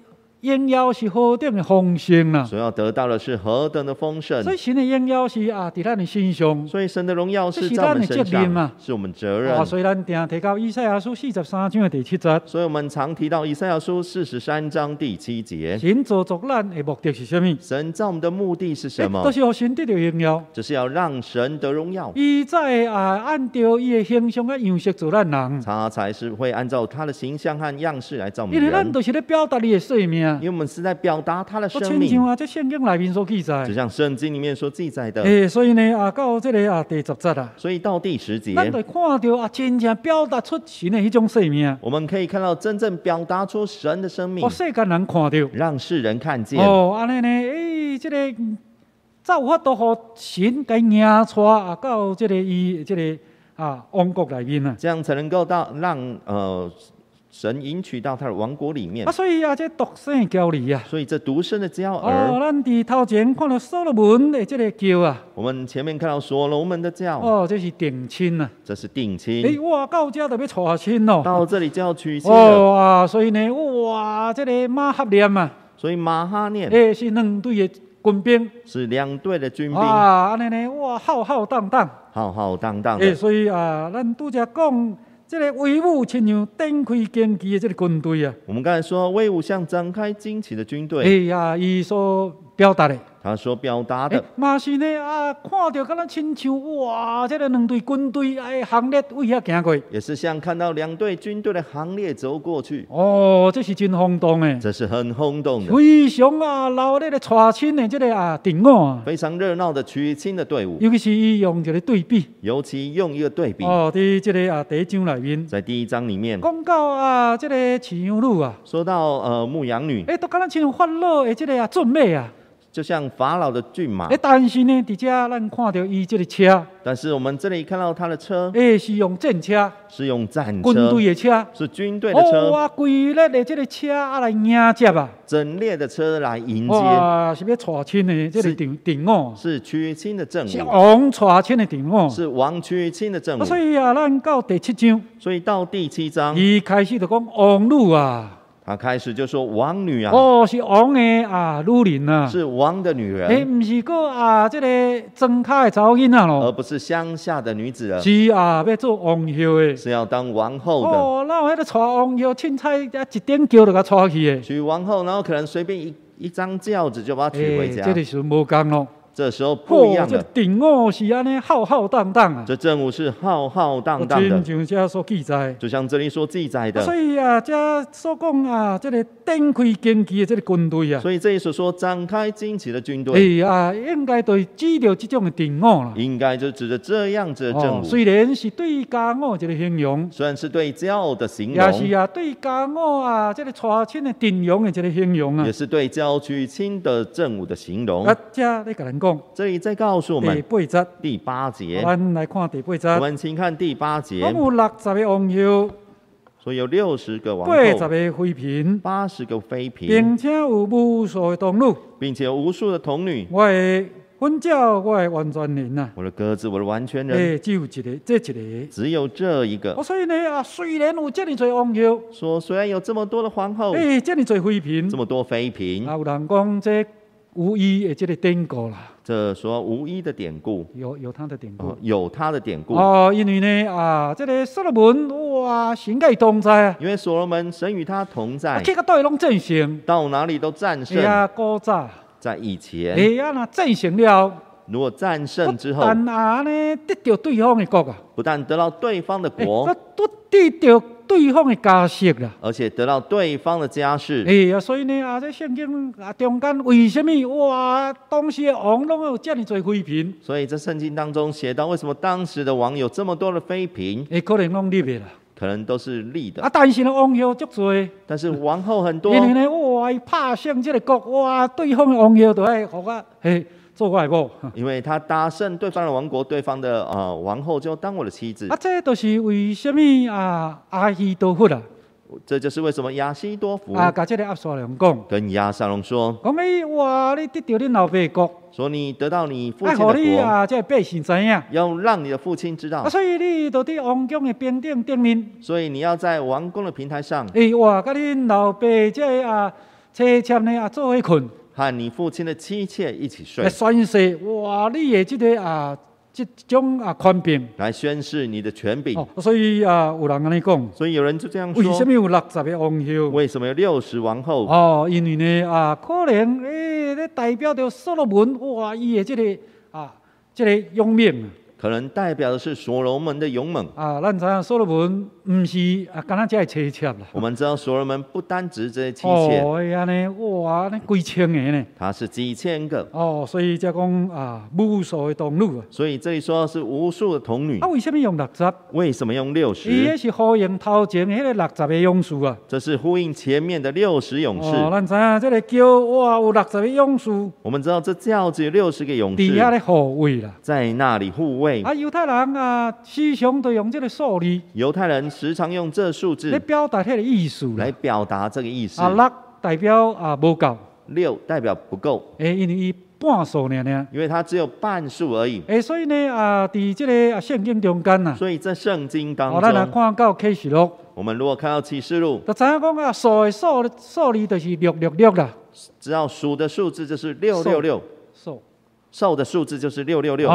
Speaker 1: 荣耀是何等的丰盛啦！
Speaker 2: 所要得到的是何等的丰盛。
Speaker 1: 所以神的荣耀是伫咱的身上，
Speaker 2: 所以神的荣耀是
Speaker 1: 这是
Speaker 2: 在我们身
Speaker 1: 咱的责任嘛
Speaker 2: 上，是我们责任。
Speaker 1: 所以咱定提到以赛亚书43章的第7节。
Speaker 2: 所以我们常提到以赛亚书43章第7节，
Speaker 1: 神造作咱的目的是什么？
Speaker 2: 神造我们的目的是什么？
Speaker 1: 都是让神得到荣耀。
Speaker 2: 就是要让神得荣耀。
Speaker 1: 伊在按照伊的形象啊样式做咱人，
Speaker 2: 他才是会按照他的形象和样式来造我们
Speaker 1: 因为咱
Speaker 2: 人。
Speaker 1: 都是咧表达你的生命。
Speaker 2: 因为我们是在表达他的
Speaker 1: 都
Speaker 2: 生命，
Speaker 1: 亲像这圣经内面所记载
Speaker 2: 就。像圣经里面所记载的。
Speaker 1: 所以呢到这个第10节啊，
Speaker 2: 所以到第10节，
Speaker 1: 咱就看到真正表达出神的迄种生命，
Speaker 2: 我们可以看到真正表达出神的生命
Speaker 1: 让，世间人看到。
Speaker 2: 让世人看见。
Speaker 1: 安尼呢，这个才有法度互神给迎带到这个伊这个王国内面啊。
Speaker 2: 这样才能够让神迎娶到他的王国里面。
Speaker 1: 所以这独生的教理啊。
Speaker 2: 所以这独生的娇儿，
Speaker 1: 咱伫头前看到所罗门的这个叫啊。
Speaker 2: 我们前面看到所罗门的教，
Speaker 1: 这是定亲啊。
Speaker 2: 这是定亲。
Speaker 1: 哇，到这就要娶亲哦。
Speaker 2: 到这里就要娶亲了。
Speaker 1: 所以呢，哇，这个马哈念啊。
Speaker 2: 所以马哈念
Speaker 1: 是2队的军兵。
Speaker 2: 是2队的军兵。
Speaker 1: 安尼呢，哇，浩浩荡荡。
Speaker 2: 浩浩荡荡的。
Speaker 1: 所以咱拄则讲。这个威武亲像展开旌旗的这个军队啊！
Speaker 2: 我们刚才说威武像展开旌旗的军队。
Speaker 1: 伊所表达的。
Speaker 2: 他所表达的。
Speaker 1: 嘛是呢看到敢若亲像哇，这个2队军队行列为遐行过。
Speaker 2: 也是像看到2队军队的行列走过去。
Speaker 1: 这是真轰动的。
Speaker 2: 这是很轰动的。
Speaker 1: 非常闹热的娶亲的这个队伍啊。
Speaker 2: 非常热闹的娶亲的队伍。
Speaker 1: 尤其是伊用一个对比。
Speaker 2: 尤其用一个对比。
Speaker 1: 在这个第1章内面。
Speaker 2: 在第1章里面。
Speaker 1: 讲到这个饲养女啊。
Speaker 2: 说到牧羊女。
Speaker 1: 都敢若像法老的这个俊美啊。
Speaker 2: 就像法老的骏马。
Speaker 1: 但是呢，伫这咱看到伊这个车。
Speaker 2: 但是我们这里看到他的车。
Speaker 1: 是用战车。
Speaker 2: 是用战车。
Speaker 1: 军队的车。
Speaker 2: 是军队的车。
Speaker 1: 规列的这个车来迎接啊。
Speaker 2: 整列的车来迎接。
Speaker 1: 是要娶亲的这个队伍。
Speaker 2: 是娶亲的阵伍。
Speaker 1: 是王娶亲的队伍。
Speaker 2: 是王娶亲的阵伍。
Speaker 1: 所以咱到第7章。
Speaker 2: 所以到第7章。
Speaker 1: 伊开始就讲王女啊。
Speaker 2: 他开始就说王女啊。
Speaker 1: 是王的女人啊。
Speaker 2: 是王的女人。
Speaker 1: 不是个这个庄脚的查某囡仔咯。
Speaker 2: 而不是乡下的女子了。
Speaker 1: 是要做王后的。
Speaker 2: 是要当王后的。
Speaker 1: 哪有迄个娶王后，凊彩一点轿就甲娶去的。
Speaker 2: 娶王后，然后可能随便一张轿子就把她娶回家。
Speaker 1: 这个时候无共咯。
Speaker 2: 这时候不一样
Speaker 1: 了。这队伍是安尼浩浩荡荡啊。
Speaker 2: 这阵伍是浩浩荡荡的。
Speaker 1: 就像这所记载。
Speaker 2: 就像这里所记载的。
Speaker 1: 所以这所讲这个展开旌旗的这个军队啊。
Speaker 2: 所以这里所说展开旌旗的军队。
Speaker 1: 应该对指着这种的队伍啦。
Speaker 2: 应该就指着这样子的阵伍。
Speaker 1: 虽然是对家务一个形容。
Speaker 2: 虽然是对骄傲的形容。
Speaker 1: 也是对家务这个娶亲的阵容的一个形容啊。
Speaker 2: 也是对交娶亲的阵伍的形容。
Speaker 1: 这你甲咱讲。
Speaker 2: 这里再告诉我们
Speaker 1: 第
Speaker 2: 8节。
Speaker 1: 我们来看第8节。
Speaker 2: 我们请看第8节。
Speaker 1: 有60个王后。
Speaker 2: 所以有60个王后。
Speaker 1: 80个妃嫔。
Speaker 2: 80个妃嫔。
Speaker 1: 并且有无数的童女。
Speaker 2: 并且有无数的童女。
Speaker 1: 我的婚教，我的完全人啊。
Speaker 2: 我的鸽子，我的完全人。
Speaker 1: 只有一个。
Speaker 2: 只有这一个。
Speaker 1: 所以呢虽然有这么多王后。
Speaker 2: 说虽然有这么多的皇后。
Speaker 1: 这么多妃嫔。
Speaker 2: 这么多妃嫔。
Speaker 1: 有人讲这无一的这个典故啦。
Speaker 2: 这说无一的典故。
Speaker 1: 有他的典故。
Speaker 2: 有他的典故。
Speaker 1: 因为呢这个所罗门哇，神跟他同在啊。
Speaker 2: 因为所罗门神与他同在。
Speaker 1: 去到哪里拢战胜。
Speaker 2: 到哪里都战胜。
Speaker 1: 古早。
Speaker 2: 在以前。
Speaker 1: 那战胜了。
Speaker 2: 如果战胜之后。
Speaker 1: 不但呢得到对方的国啊。
Speaker 2: 不但得到对方的国。
Speaker 1: 得到对方的家室啦。
Speaker 2: 而且得到对方的家室。
Speaker 1: 所以呢这圣经中间为什么哇当时的王拢有这么多妃嫔？
Speaker 2: 所以这圣经当中写到，为什么当时的王有这么多的妃嫔？
Speaker 1: 可能拢立的啦。
Speaker 2: 可能都是立的。
Speaker 1: 但是呢王后足多。
Speaker 2: 但是王后很多。
Speaker 1: 因为呢哇拍胜这个国，哇对方的王后都爱互我做我的某。
Speaker 2: 因为他打胜对方的王国，对方的王后就当我的妻子。
Speaker 1: 这都是为什么亚希多弗啦？
Speaker 2: 这就是为什么亚希多弗
Speaker 1: 甲这个押沙龙讲，
Speaker 2: 跟亚沙龙说，
Speaker 1: 讲哇你得到你老爸国，
Speaker 2: 说你得到你父亲的
Speaker 1: 国，这百姓知影，
Speaker 2: 要让你的父亲知道。
Speaker 1: 所以你就在王宫的平顶面，
Speaker 2: 所以你要在王宫的平台上。
Speaker 1: 哇，甲你老爸妻妾呢做伙困，
Speaker 2: 和你父亲的妻妾一起睡
Speaker 1: 来，宣誓哇，你的这个这种权柄。
Speaker 2: 来宣示你的权柄。
Speaker 1: 所以有人安尼讲，
Speaker 2: 所以有人就这样
Speaker 1: 为什
Speaker 2: 说：
Speaker 1: 么有60个王后？
Speaker 2: 为什么有60王后？
Speaker 1: 因为呢可能咧代表着所罗门哇，伊的这个勇猛
Speaker 2: 可能代表的是所罗门的勇猛。
Speaker 1: 咱知影所罗门唔是敢若只系妻妾啦。
Speaker 2: 我们知道所罗门不单只是这些妻妾，
Speaker 1: 安尼哇，安尼几千个呢。
Speaker 2: 他是几千个。
Speaker 1: 所以才讲无数的童女啊。
Speaker 2: 所以这里说是无数的童女。
Speaker 1: 为什么用60？
Speaker 2: 为什么用
Speaker 1: 伊
Speaker 2: 60？
Speaker 1: 迄是呼应头前迄个60个勇士啊。
Speaker 2: 这是呼应前面的60勇士。
Speaker 1: 咱知影这个叫哇有60个勇士。
Speaker 2: 我们知道这轿子有60个勇士，
Speaker 1: 伫遐咧护卫啦，
Speaker 2: 在那里护卫。
Speaker 1: 犹太人时常都用这个数字。
Speaker 2: 犹太人时常用这数字
Speaker 1: 来表达迄个意思，
Speaker 2: 来表达这个意思。
Speaker 1: 6代表无够
Speaker 2: ，6代表不够，
Speaker 1: 因为伊半数尔，
Speaker 2: 因为它只有半数而已。
Speaker 1: 所以呢伫这个圣经中间
Speaker 2: 所以在圣经当
Speaker 1: 咱
Speaker 2: 中，
Speaker 1: 看到启示录，
Speaker 2: 我们如果看到启示录，
Speaker 1: 就知影讲数的数字就是666啦。
Speaker 2: 只要数的数字就是666，寿的数字就是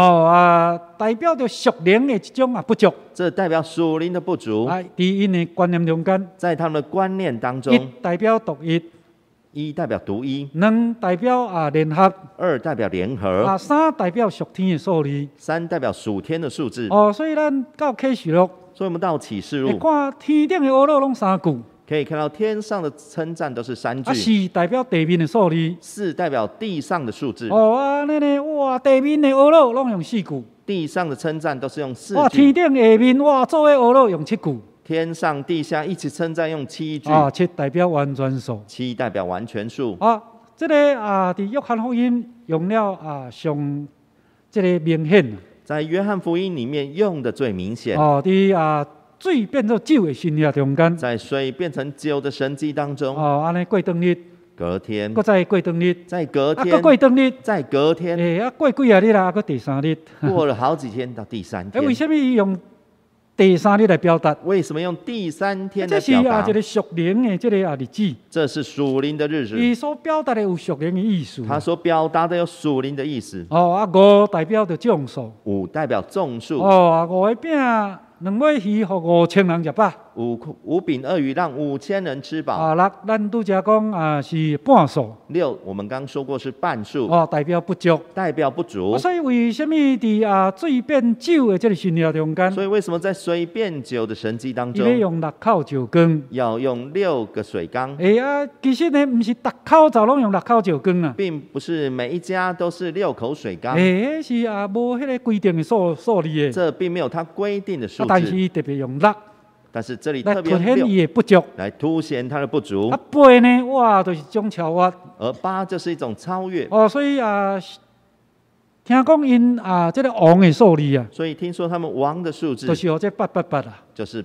Speaker 2: 666。
Speaker 1: 代表着属灵的这种不足。
Speaker 2: 这代表属灵的不足。
Speaker 1: 伫因的观念中间，
Speaker 2: 在他们的观念当中
Speaker 1: ，1代表独一
Speaker 2: ，1代表独一
Speaker 1: ，2代表联合
Speaker 2: ，2代表联合
Speaker 1: ，3代表属天的数字
Speaker 2: ，3代表属天的数字。
Speaker 1: 所以咱到启示录，
Speaker 2: 所以我们到启示录，
Speaker 1: 看天顶的欧乐拢3句。
Speaker 2: 可以看到天上的称赞都是3句。
Speaker 1: 4代表地面的数字
Speaker 2: ，4代表地上的数字。
Speaker 1: 安尼呢，哇，地面的欧乐拢用4句。
Speaker 2: 地上的称赞都是用4句。
Speaker 1: 天顶下面哇，做伙欧乐用7句。
Speaker 2: 天上地下一起称赞用7句。
Speaker 1: 7代表完全数。
Speaker 2: 7代表完全数。
Speaker 1: 这个伫约翰福音用了上这个明显。
Speaker 2: 在约翰福音里面用的最明显。
Speaker 1: 伫水变做酒的神迹中间，
Speaker 2: 在水变成酒的神迹当中，
Speaker 1: 安尼过当日，
Speaker 2: 隔天，
Speaker 1: 再过当日，
Speaker 2: 再隔天，
Speaker 1: 过当日，
Speaker 2: 再隔天，
Speaker 1: 过几啊日啦，过第3日，
Speaker 2: 过了好几天到第3天。
Speaker 1: 为什么用第3日来表达？
Speaker 2: 为什么用第3天来表达？
Speaker 1: 这是一个属灵的这个日子。
Speaker 2: 这是属灵的日子。
Speaker 1: 伊所表达的有属灵的意思。
Speaker 2: 他所表达的有属灵的意思。
Speaker 1: 5代表着众数。
Speaker 2: 5代表众数。
Speaker 1: 5个饼，2尾鱼，互5000人食饱。
Speaker 2: 5饼2鱼让5000人吃饱。
Speaker 1: 6，咱拄则讲是半数。
Speaker 2: 6，我们刚说过是半数。
Speaker 1: 代表不足。
Speaker 2: 代表不足。
Speaker 1: 所以为什么伫水变酒的这个神迹中间？
Speaker 2: 所以为什么在水变酒的神迹当中，
Speaker 1: 要用6口酒缸？
Speaker 2: 要用6个水缸。
Speaker 1: 其实呢，不是逐口就拢用6口酒缸啊，
Speaker 2: 并不是每一家都是6口水缸。
Speaker 1: 是无迄个规定的数字的。
Speaker 2: 这并没有它规定的数字。
Speaker 1: 但是特别用6。
Speaker 2: 但是这里特别
Speaker 1: 来凸显伊的不足，
Speaker 2: 来凸显它的不足。
Speaker 1: 8呢，哇，就是种超越。
Speaker 2: 而8就是一种超越。
Speaker 1: 所以听讲因这个王的数字啊。
Speaker 2: 所以听说他们王的数字
Speaker 1: 就是这888啊。
Speaker 2: 就是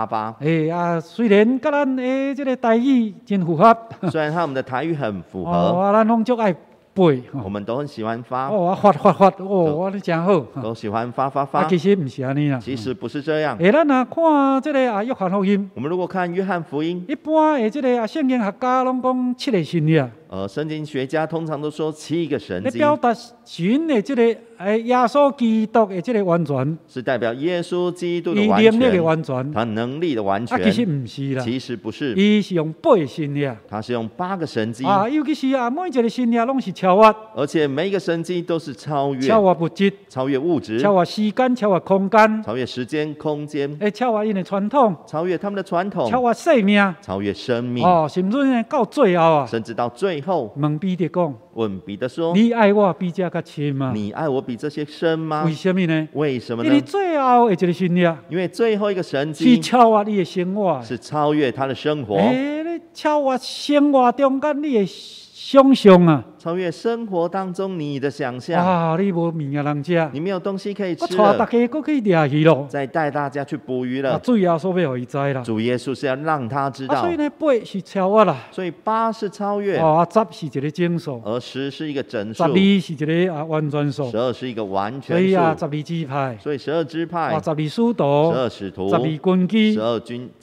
Speaker 2: 888。
Speaker 1: 虽然跟咱的这个台语真符合。
Speaker 2: 虽然他们的台语很符合。
Speaker 1: 咱拢足爱背。
Speaker 2: 我们都很喜欢发。
Speaker 1: 发，你真好。
Speaker 2: 都喜欢发。
Speaker 1: 其实不是安尼啦。
Speaker 2: 其实不是这样。
Speaker 1: 咱看这个约翰福音。
Speaker 2: 我们如果看约翰福音，
Speaker 1: 一般的这个圣经学家拢讲7个神迹。
Speaker 2: 圣经学家通常都说7个神迹。
Speaker 1: 表达神的这个耶稣基督的这个完全。
Speaker 2: 是代表耶稣基督的完全。
Speaker 1: 能力的完全。
Speaker 2: 他能力的完全。
Speaker 1: 其实不是啦。
Speaker 2: 其实不是。
Speaker 1: 伊是用8个神迹。
Speaker 2: 他是用8个神迹。
Speaker 1: 尤其是每一个神迹拢是超越。
Speaker 2: 而且每一个神迹都是超越。
Speaker 1: 超越物质。
Speaker 2: 超越物质。
Speaker 1: 超越时间，超越空间。
Speaker 2: 超越时间空间。
Speaker 1: 超越因的传统。
Speaker 2: 超越他们的传统。
Speaker 1: 超越生命。
Speaker 2: 超越生命。
Speaker 1: 甚至呢到最后
Speaker 2: 甚至到最后。
Speaker 1: 问彼得讲。
Speaker 2: 问彼得说：“
Speaker 1: 你爱我比这个深吗？
Speaker 2: 你爱我比这些深吗？
Speaker 1: 为什么呢？
Speaker 2: 为什么呢？
Speaker 1: 因为最后的一个神迹，
Speaker 2: 因为最后一个神迹
Speaker 1: 是超越你的生活，
Speaker 2: 是超越他的生活。
Speaker 1: 你超越生活中间你的想象啊！
Speaker 2: 超越生活当中你的想象。
Speaker 1: 你无物件通吃，
Speaker 2: 你没有东西可以吃
Speaker 1: 了。我带大家去钓鱼咯，
Speaker 2: 再带大家去捕鱼了。
Speaker 1: 主耶稣要伊知啦。
Speaker 2: 主耶稣是要让他知道。
Speaker 1: 所以呢，8是超越啦。
Speaker 2: 所以8是超越。
Speaker 1: 10是一个整数，
Speaker 2: 而10是一个整数。
Speaker 1: 12是一个完全数。
Speaker 2: 12是一个完全数。
Speaker 1: 所以12支派。
Speaker 2: 所以12支派。
Speaker 1: 12使徒。
Speaker 2: 12使徒。
Speaker 1: 12军机。
Speaker 2: 12军机。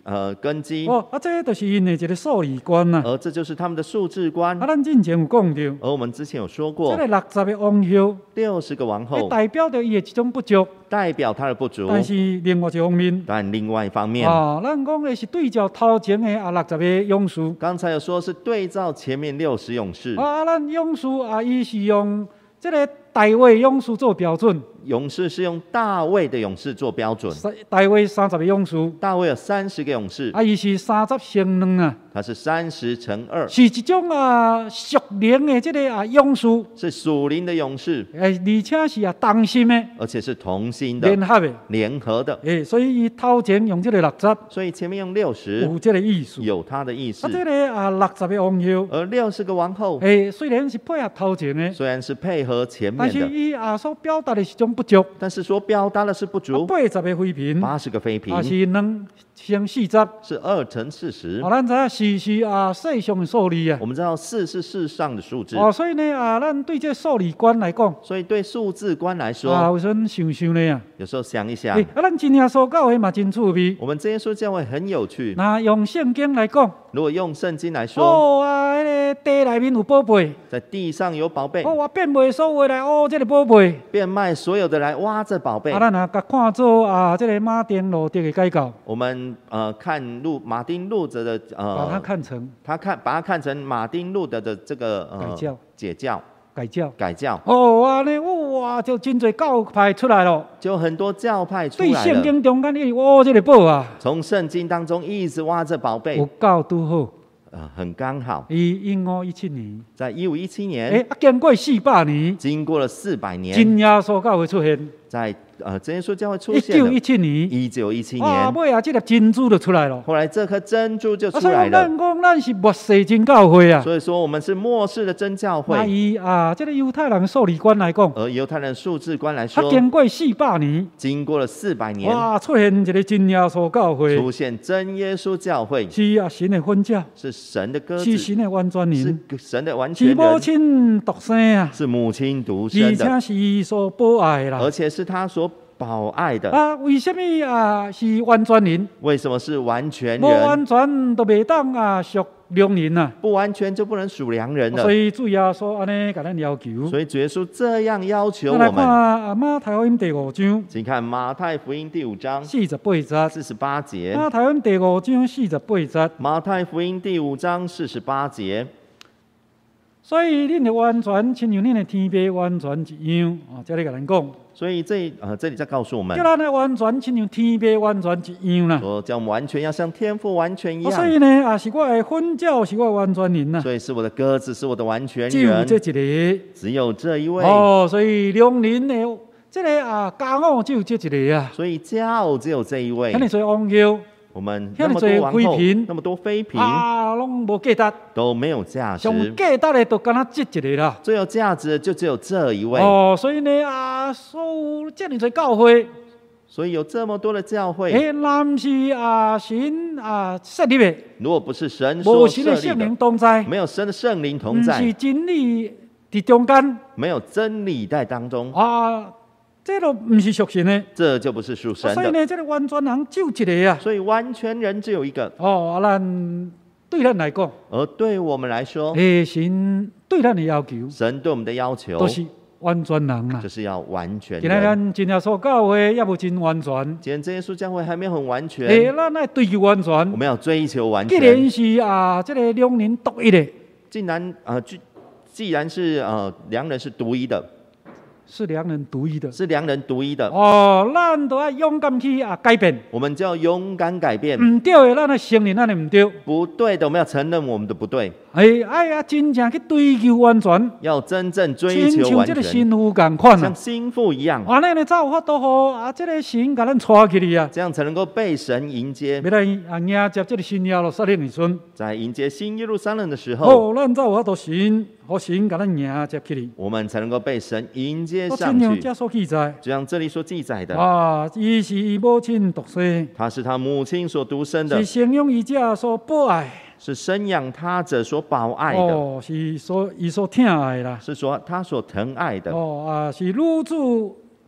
Speaker 2: 根基。
Speaker 1: 这就是因的一个数字观呐。
Speaker 2: 而这就是他们的数字观。
Speaker 1: 咱之前有讲到。
Speaker 2: 而我们之前有说过，
Speaker 1: 这个60个王后
Speaker 2: ，60个王后，
Speaker 1: 代表着伊的一种不足，
Speaker 2: 代表他的不足。
Speaker 1: 但是另外一方面，
Speaker 2: 但另外一方面，
Speaker 1: 咱讲的是对照头前的60个勇士。
Speaker 2: 刚才有说是对照前面60勇士。
Speaker 1: 咱勇士伊是用这个大卫勇士做标准。
Speaker 2: 勇士是用大卫的勇士做标准。
Speaker 1: 大卫30个勇士。
Speaker 2: 大卫有30个勇士。
Speaker 1: 伊是30乘2啊。
Speaker 2: 他是30乘2。
Speaker 1: 是一种属灵的这个勇士。
Speaker 2: 是属灵的勇士。
Speaker 1: 而且是同心的。
Speaker 2: 而且是同心的。联合的。
Speaker 1: 所以伊头前用这个60。
Speaker 2: 所以前面用60。
Speaker 1: 有这个意思。
Speaker 2: 有他的意思。
Speaker 1: 这个60个王后。
Speaker 2: 而60个王后。
Speaker 1: 虽然是配合头前的。
Speaker 2: 虽然是配合前面的。
Speaker 1: 但是伊所表达的是种不足。
Speaker 2: 但是说表达的是不足。
Speaker 1: 80个妃嫔。
Speaker 2: 80个妃嫔。
Speaker 1: 是2乘40。
Speaker 2: 是2乘40。
Speaker 1: 咱知4是世上的数字啊。
Speaker 2: 我们知道4是世上的数字。
Speaker 1: 所以呢咱对这数字观来讲。
Speaker 2: 所以对数字观来说。
Speaker 1: 有时候想想呢
Speaker 2: 有时候想一想。
Speaker 1: 咱真耶稣教会嘛真趣味。
Speaker 2: 我们真耶稣教会很有趣。
Speaker 1: 那用圣经来讲。
Speaker 2: 如果用圣经来说。
Speaker 1: 那个地里面有宝贝。
Speaker 2: 在地上有宝贝。
Speaker 1: 我变卖所有来这个宝贝。
Speaker 2: 变卖所有的来挖这宝贝。
Speaker 1: 咱看做这个马丁路德的改教。
Speaker 2: 我们看马丁路德的
Speaker 1: 把它看成。
Speaker 2: 把它看成马丁路德的这个解教。改教。
Speaker 1: 哇，就真多教派出来了。
Speaker 2: 就很多教派出来了。
Speaker 1: 对圣经中间一直挖这个宝啊。
Speaker 2: 从圣经当中一直挖这宝贝。
Speaker 1: 有够拄好。
Speaker 2: 很刚好。
Speaker 1: 1517年。
Speaker 2: 在1517年。
Speaker 1: 经过400年。
Speaker 2: 经过了400年。
Speaker 1: 真耶稣教会出现。
Speaker 2: 在真耶稣教会出现了。
Speaker 1: 1917年。
Speaker 2: 1917年。
Speaker 1: 尾这粒珍珠就出来了。
Speaker 2: 后来这颗珍珠就出来了。
Speaker 1: 咱讲咱是末世真教会啊。
Speaker 2: 所以说我们是末世的真教会。
Speaker 1: 这个犹太人数字观来讲。
Speaker 2: 而犹太人数字观来说。
Speaker 1: 经过400年。
Speaker 2: 经过了400年。
Speaker 1: 出现一个真耶稣教会。
Speaker 2: 出现真耶稣教会。
Speaker 1: 是神的婚教。
Speaker 2: 是神的鸽子。
Speaker 1: 是神的完全人。
Speaker 2: 是神的完全人。
Speaker 1: 是母亲独生啊。
Speaker 2: 是母亲独生的。
Speaker 1: 而且是所保爱啦。
Speaker 2: 而且是他所保爱的。
Speaker 1: 为什么是完全人？
Speaker 2: 为什么是完全人？
Speaker 1: 不完全都袂当属良人啊。
Speaker 2: 不完全就不能属良人了。
Speaker 1: 所以主耶稣安尼甲咱要求。
Speaker 2: 所以主耶稣这样要求我们。
Speaker 1: 来看马太福音第5章。
Speaker 2: 请看马太福音第5章
Speaker 1: 48
Speaker 2: 节。
Speaker 1: 马太福音第5章48节。
Speaker 2: 马太福音第5章48节。
Speaker 1: 所以恁的完全，亲像恁的天父完全一样。这里甲咱讲。
Speaker 2: 所以这里在告诉我们。
Speaker 1: 叫咱的完全，亲像天父完全一样啦。
Speaker 2: 说叫我们完全要像天父完全一样。
Speaker 1: 所以呢，是我的婚教，是我完全人呐。
Speaker 2: 所以是我的鸽子，是我的完全人。
Speaker 1: 只有这一个。
Speaker 2: 只有这一位。
Speaker 1: 所以良人的这个家务只有这一个啊。
Speaker 2: 所以家务只有这一位。
Speaker 1: 那你做王后。
Speaker 2: 我们那么多王后，那么多妃嫔，
Speaker 1: 拢无价值，
Speaker 2: 都没有价值。
Speaker 1: 上价值的都敢若这一个啦。
Speaker 2: 最有价值的就只有这一位。
Speaker 1: 所以呢所有这么多教会，
Speaker 2: 所以有这么多的教会。
Speaker 1: 若是神设立的，
Speaker 2: 如果不是神所设立的，
Speaker 1: 无神的圣灵同在，
Speaker 2: 没有神的圣灵同在，
Speaker 1: 不是真理在中间，
Speaker 2: 没有真理在当中。
Speaker 1: 这都不是属神的，
Speaker 2: 这就不是属神的。
Speaker 1: 所以呢，这个完全人只有一个啊。
Speaker 2: 所以完全人只有一个。
Speaker 1: 咱对咱来讲，
Speaker 2: 而对我们来说，
Speaker 1: 神对咱的要求，
Speaker 2: 神对我们的要求
Speaker 1: 都是完全人啦，
Speaker 2: 就是要完全人。
Speaker 1: 今天咱真耶稣教会也无真完全，
Speaker 2: 今天真耶稣教会还没有很完全，
Speaker 1: 咱来追求完全，
Speaker 2: 我们要追求完全。
Speaker 1: 既然是这个良人独一的，
Speaker 2: 既然是良人是独一的。
Speaker 1: 是良人独一的，
Speaker 2: 是良人独一的。
Speaker 1: 咱都要勇敢去改变。
Speaker 2: 我们就要勇敢改变。
Speaker 1: 唔对的，咱要承认咱的唔对。
Speaker 2: 不对的，我们要承认我们的不对。
Speaker 1: 真正去追求完全。
Speaker 2: 要真正追求完全。
Speaker 1: 像这个心腹同款
Speaker 2: 像心腹一样。
Speaker 1: 安尼才有法度好这个神把咱带起去啊。
Speaker 2: 这样才能够被神迎接。
Speaker 1: 要来迎接这个新耶路撒冷的时阵，
Speaker 2: 在迎接新耶路撒冷的时候，
Speaker 1: 咱才有法度神把咱迎接起去。
Speaker 2: 我们才能够被神迎接上去。就像这里所记载的。
Speaker 1: 他是母亲独生。
Speaker 2: 他是他母亲所独生的。
Speaker 1: 是生养伊者所保爱。
Speaker 2: 是生养他者所保爱的。
Speaker 1: 是伊所疼爱啦。
Speaker 2: 是说他所疼爱的。
Speaker 1: 是女子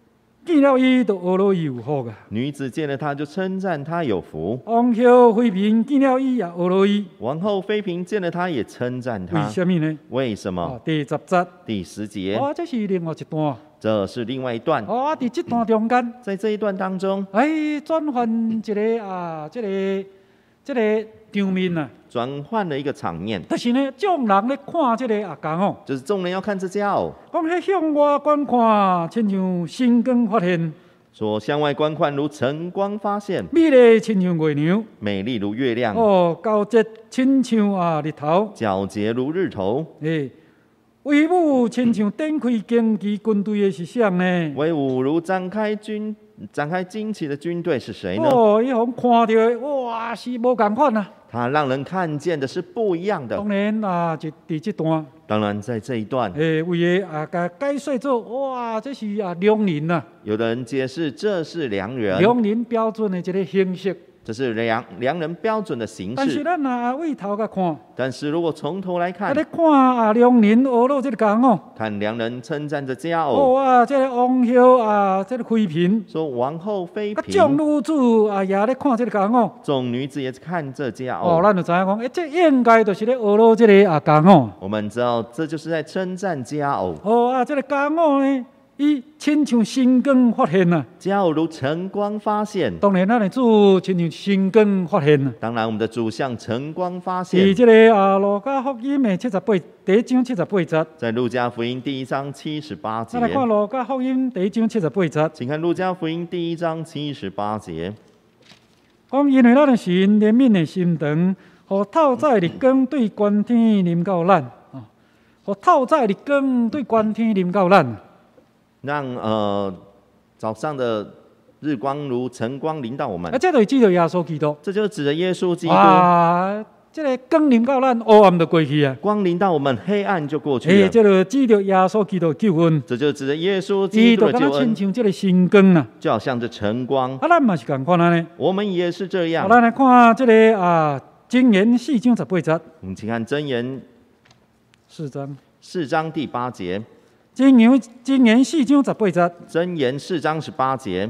Speaker 1: 见了伊就俄罗伊有福啊。
Speaker 2: 女子见了他就称赞他有福。
Speaker 1: 王后妃嫔见了伊也俄罗伊。
Speaker 2: 王后妃嫔见了他也称赞他。
Speaker 1: 为什么呢？
Speaker 2: 为什么？
Speaker 1: 第10节。
Speaker 2: 第10节。
Speaker 1: 这是另外一段。
Speaker 2: 这是另外一段。
Speaker 1: 在这段中间，
Speaker 2: 在这一段当中，
Speaker 1: 转换一个这个场面啊，
Speaker 2: 转换了一个场面。
Speaker 1: 就是呢，众人咧看这个阿公哦，
Speaker 2: 就是众人要看这家偶。
Speaker 1: 讲迄向外观看，亲像星光发现。
Speaker 2: 说向外观看如晨光发现。
Speaker 1: 美丽亲像月亮。
Speaker 2: 美丽如月亮。
Speaker 1: 皎洁亲像日头。
Speaker 2: 皎洁如日头。
Speaker 1: 威武亲像展开旌旗军队的是谁呢？
Speaker 2: 威武如展开旌旗的军队是谁呢？
Speaker 1: 伊互看到，哇，是无共款啊！
Speaker 2: 他让人看见的是不一样的。
Speaker 1: 当然啊，就第这段。
Speaker 2: 当然，在这一段，
Speaker 1: 为个解说做，哇，这是良人啊！
Speaker 2: 有的人解释这是良人。
Speaker 1: 良人标准的这个形式。
Speaker 2: 这是良人标准的形式。
Speaker 1: 但是咱为头甲看，
Speaker 2: 但是如果从头来看，
Speaker 1: 看良人俄罗这个讲哦，
Speaker 2: 看良人称赞着佳偶。
Speaker 1: 这个王后这个妃嫔，
Speaker 2: 说王后妃嫔。
Speaker 1: 众女子也咧看这个讲哦，
Speaker 2: 众女子也看这佳偶。
Speaker 1: 咱就知影讲，这应该就是咧俄罗这个讲哦。
Speaker 2: 我们知道这就是在称赞佳偶。
Speaker 1: 这个讲哦呢。伊亲像星光发现啊，
Speaker 2: 佳偶如晨光发现。
Speaker 1: 当然，咱的主亲像星光发现啊。
Speaker 2: 当然，我们的主像晨光发现。
Speaker 1: 是这个路加福音的78第1章78节。
Speaker 2: 在路加福音第1章78节。
Speaker 1: 再来看路加福音第1章78节。
Speaker 2: 请看路加福音第1章78节。
Speaker 1: 讲因为咱的神怜悯的心肠，互透早日光对关天临到咱啊，互透早日光对关天临到咱。
Speaker 2: 让早上的日光如晨光临到我们。
Speaker 1: 这就是指着耶稣基督。
Speaker 2: 这就指着耶稣基督。
Speaker 1: 这个光临到咱，黑暗就过去啊。
Speaker 2: 光临到我们，黑暗就过去了。
Speaker 1: 这就指着耶稣基督救恩。
Speaker 2: 这就指着耶稣基督的救恩。
Speaker 1: 亲像这个星光啊，
Speaker 2: 就好像这晨光。
Speaker 1: 咱嘛是共款呢。
Speaker 2: 我们也是这样。
Speaker 1: 咱来看这个箴言4章18节。
Speaker 2: 我们请看箴言4章第8节。
Speaker 1: 箴言4章18節。
Speaker 2: 箴言4章18節。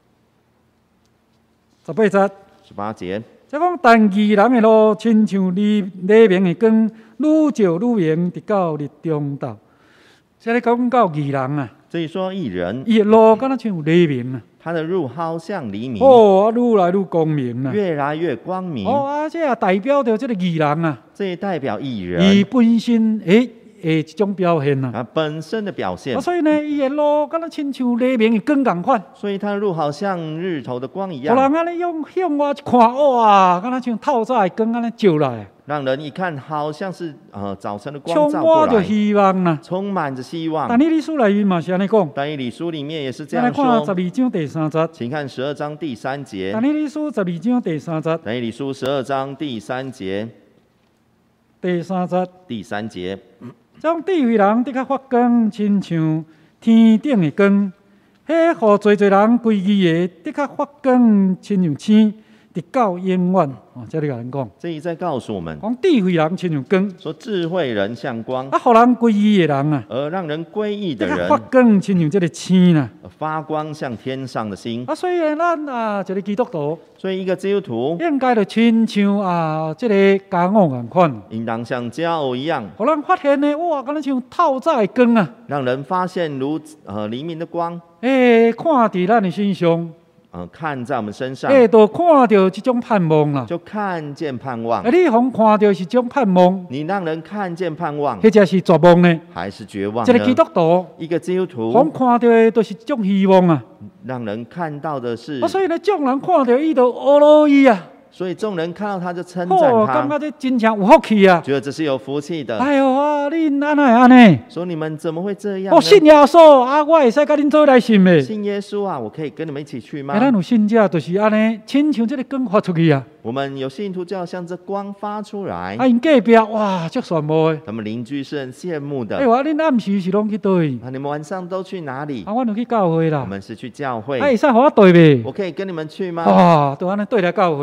Speaker 1: 18節。
Speaker 2: 18節。
Speaker 1: 即講但義人的路，親像黎明的光，愈照愈明，直到日中到。即係講到義人啊。
Speaker 2: 所以說義人。
Speaker 1: 伊的路敢若像黎明啊。
Speaker 2: 他的路好像黎明。
Speaker 1: 愈來愈光明啊。
Speaker 2: 越來越光明。
Speaker 1: 這也代表着這個義人啊。
Speaker 2: 這也代表義人。
Speaker 1: 伊本身一種表現啊，
Speaker 2: 本身的表現。
Speaker 1: 所以呢，伊的路敢若親像黎明的光共款。
Speaker 2: 所以他的路好像日頭的光一樣。
Speaker 1: 人安尼向外一看，哇，敢若像透早的光安尼照來。
Speaker 2: 讓人一看，好像是早晨的光照過來。
Speaker 1: 充滿着希望啊！
Speaker 2: 充滿着希望。
Speaker 1: 但以理書裡面嘛是安尼講。
Speaker 2: 但以理書裡面也是這樣說。
Speaker 1: 看12章第3節。
Speaker 2: 請看12章第3節。
Speaker 1: 但以理書12章第3節。
Speaker 2: 但以理書12章第3節。
Speaker 1: 第3節。
Speaker 2: 第3節。
Speaker 1: 將智慧人的確發光，親像天頂的光；迄互濟濟人歸義的確發光，親像星，直到永遠。這裡有人講。
Speaker 2: 這裡在告訴我們。
Speaker 1: 講智慧人親像光。
Speaker 2: 說智慧人像光。
Speaker 1: 互人歸義的人啊。
Speaker 2: 而讓人歸義的人。
Speaker 1: 發光親像這個星啊。
Speaker 2: 發光像天上的星。
Speaker 1: 所以咱這個基督徒。
Speaker 2: 所以一個基督徒
Speaker 1: 應該就親像這個佳偶同款，
Speaker 2: 應當像佳偶一樣，
Speaker 1: 讓人發現呢，哇，敢若像透早的光啊！
Speaker 2: 讓人發現如黎明的光，
Speaker 1: 看在咱的身上，
Speaker 2: 看在我們身上，
Speaker 1: 就看到這種盼望啦，
Speaker 2: 就看見盼望。
Speaker 1: 你讓看到是種盼望，
Speaker 2: 你讓人看見盼望，
Speaker 1: 或者是絕望呢？
Speaker 2: 還是絕望呢？
Speaker 1: 這個基督徒，
Speaker 2: 一個基督徒，
Speaker 1: 讓看到的都是種希望啊！
Speaker 2: 讓人看到的是，
Speaker 1: 所以呢，眾人看到伊就俄羅伊啊！
Speaker 2: 所以眾人看到他就稱讚他，
Speaker 1: 感覺這真正有福氣啊！
Speaker 2: 覺得這是有福氣的。
Speaker 1: 哎呦啊，你安尼？
Speaker 2: 說你們怎麼會這樣呢？
Speaker 1: 信耶穌啊，我會使跟恁做來信的。
Speaker 2: 信耶穌啊，我可以跟你們一起去嗎？
Speaker 1: 咱有信者就是安尼，親像這個光發出去啊！
Speaker 2: 我們有信徒就要像這光發出來。
Speaker 1: 因隔壁哇，足羨慕的。
Speaker 2: 他們鄰居是很羨慕的。
Speaker 1: 恁暗時是攏去佗？
Speaker 2: 你們晚上都去哪裡？
Speaker 1: 我就去教會啦。
Speaker 2: 我們是去教會。
Speaker 1: 會使互我綴袂？
Speaker 2: 我可以跟你們去嗎？
Speaker 1: 哇，就安尼綴來教會啊！
Speaker 2: 就這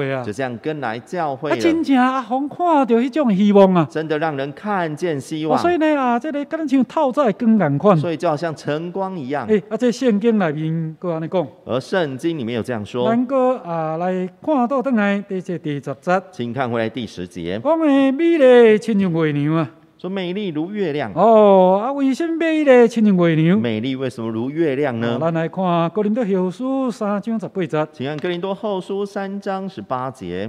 Speaker 2: 样跟来教会了。
Speaker 1: 真正阿宏看到迄种希望啊，
Speaker 2: 真的让人看见希望。
Speaker 1: 所以呢这个敢像透早的光同款。
Speaker 2: 所以就好像晨光一样。
Speaker 1: 这圣经内面佫安尼讲。
Speaker 2: 而圣经里面有这样说。
Speaker 1: 咱佫来看到转来第10节。
Speaker 2: 请看回来第10节。
Speaker 1: 讲的美丽亲像月娘啊。
Speaker 2: 说美丽如月亮。
Speaker 1: 为什么美丽亲像月娘？
Speaker 2: 美丽为什么如月亮呢？
Speaker 1: 咱来看哥林多后书3章18节。
Speaker 2: 请看哥林多后书3章18节。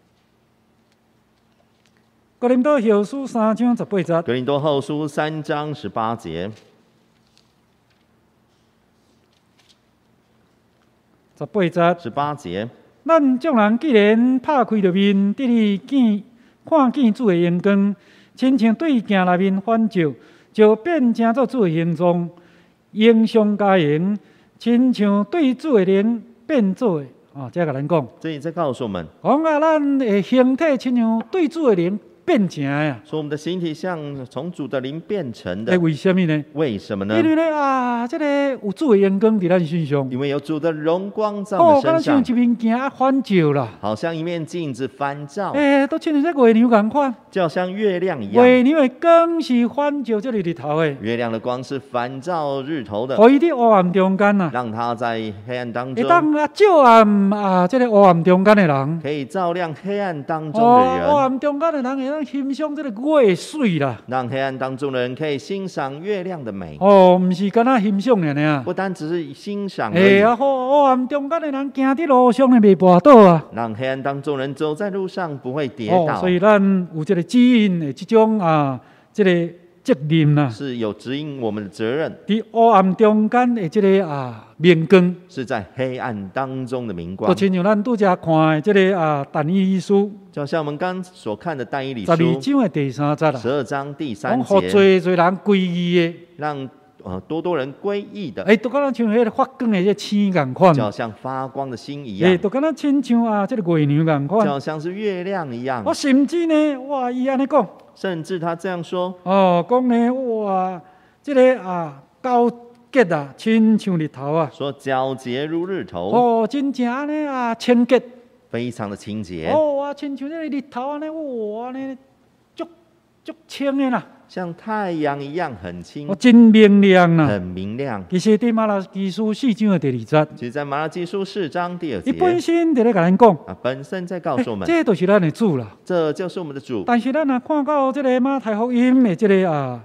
Speaker 1: 哥林多后书3章18节。
Speaker 2: 哥林多后书3章18节。18节。
Speaker 1: 咱众人既然拍开着面，得以看见主的荣光，亲像对镜内面反照，就变成做主的形状，应上加盈，亲像对主的灵变做的。这甲咱讲。
Speaker 2: 这里在告诉我们，
Speaker 1: 讲咱的形体亲像对主的灵变成呀。
Speaker 2: 说我们的形体像从主的灵变成的。
Speaker 1: 为什么呢？
Speaker 2: 为什么呢？
Speaker 1: 因为呢这个有主的荣光在咱身上。
Speaker 2: 因为有主的荣光在我们身上。
Speaker 1: 像一面镜反照啦。
Speaker 2: 好像一面镜子反照。
Speaker 1: 都亲像这月娘同款。
Speaker 2: 就好像月亮一样。
Speaker 1: 月娘的光是反照这日头的。
Speaker 2: 月亮的光是反照日头的。
Speaker 1: 可以在黑暗中间啊。
Speaker 2: 让它在黑暗当中。
Speaker 1: 当照暗这个黑暗中间的人。
Speaker 2: 可以照亮黑暗当中的人。
Speaker 1: 黑暗中间的人会当欣赏这个月水啦。
Speaker 2: 让黑暗当中的人可以欣赏月亮的美。
Speaker 1: 不是单单欣赏尔。
Speaker 2: 不单只是欣赏而已。
Speaker 1: 黑暗中间的人行在路上呢，袂跌倒啊。
Speaker 2: 让黑暗当中人走在路上不会跌倒。
Speaker 1: 所以咱有这个指引的这种这个责任啦。
Speaker 2: 是有指引我们的责任。
Speaker 1: 在黑暗中间的这个明光。
Speaker 2: 是在黑暗当中的明光。
Speaker 1: 就亲像咱拄则看的这个但以理书。
Speaker 2: 就像我们刚所看的但以理书。
Speaker 1: 12章的第3节啦。
Speaker 2: 12章第3节。
Speaker 1: 好多人归依的。
Speaker 2: 让多人归依的。
Speaker 1: 都敢若像迄个发光的这星共款。
Speaker 2: 就好像发光的星一样。
Speaker 1: 都敢若亲像这个月娘共款。
Speaker 2: 就好像是月亮一样。
Speaker 1: 甚至呢，伊安尼讲。
Speaker 2: 甚至他这样说。
Speaker 1: 讲呢，这个高洁啊，亲像日头啊。
Speaker 2: 说皎洁如日头。
Speaker 1: 真正安尼清洁。
Speaker 2: 非常的清洁。
Speaker 1: 亲像这个日头安尼，安尼足清的啦。
Speaker 2: 像太阳一样很清。
Speaker 1: 真明亮啦。
Speaker 2: 很明亮。
Speaker 1: 其实在马拉基书4章的第2节。
Speaker 2: 其实在马拉基书4章第2节。
Speaker 1: 伊本身在咧甲咱讲。
Speaker 2: 本身在告诉我们。
Speaker 1: 这就是咱的主啦。
Speaker 2: 这就是我们的主。
Speaker 1: 但是咱看到这个马太福音的这个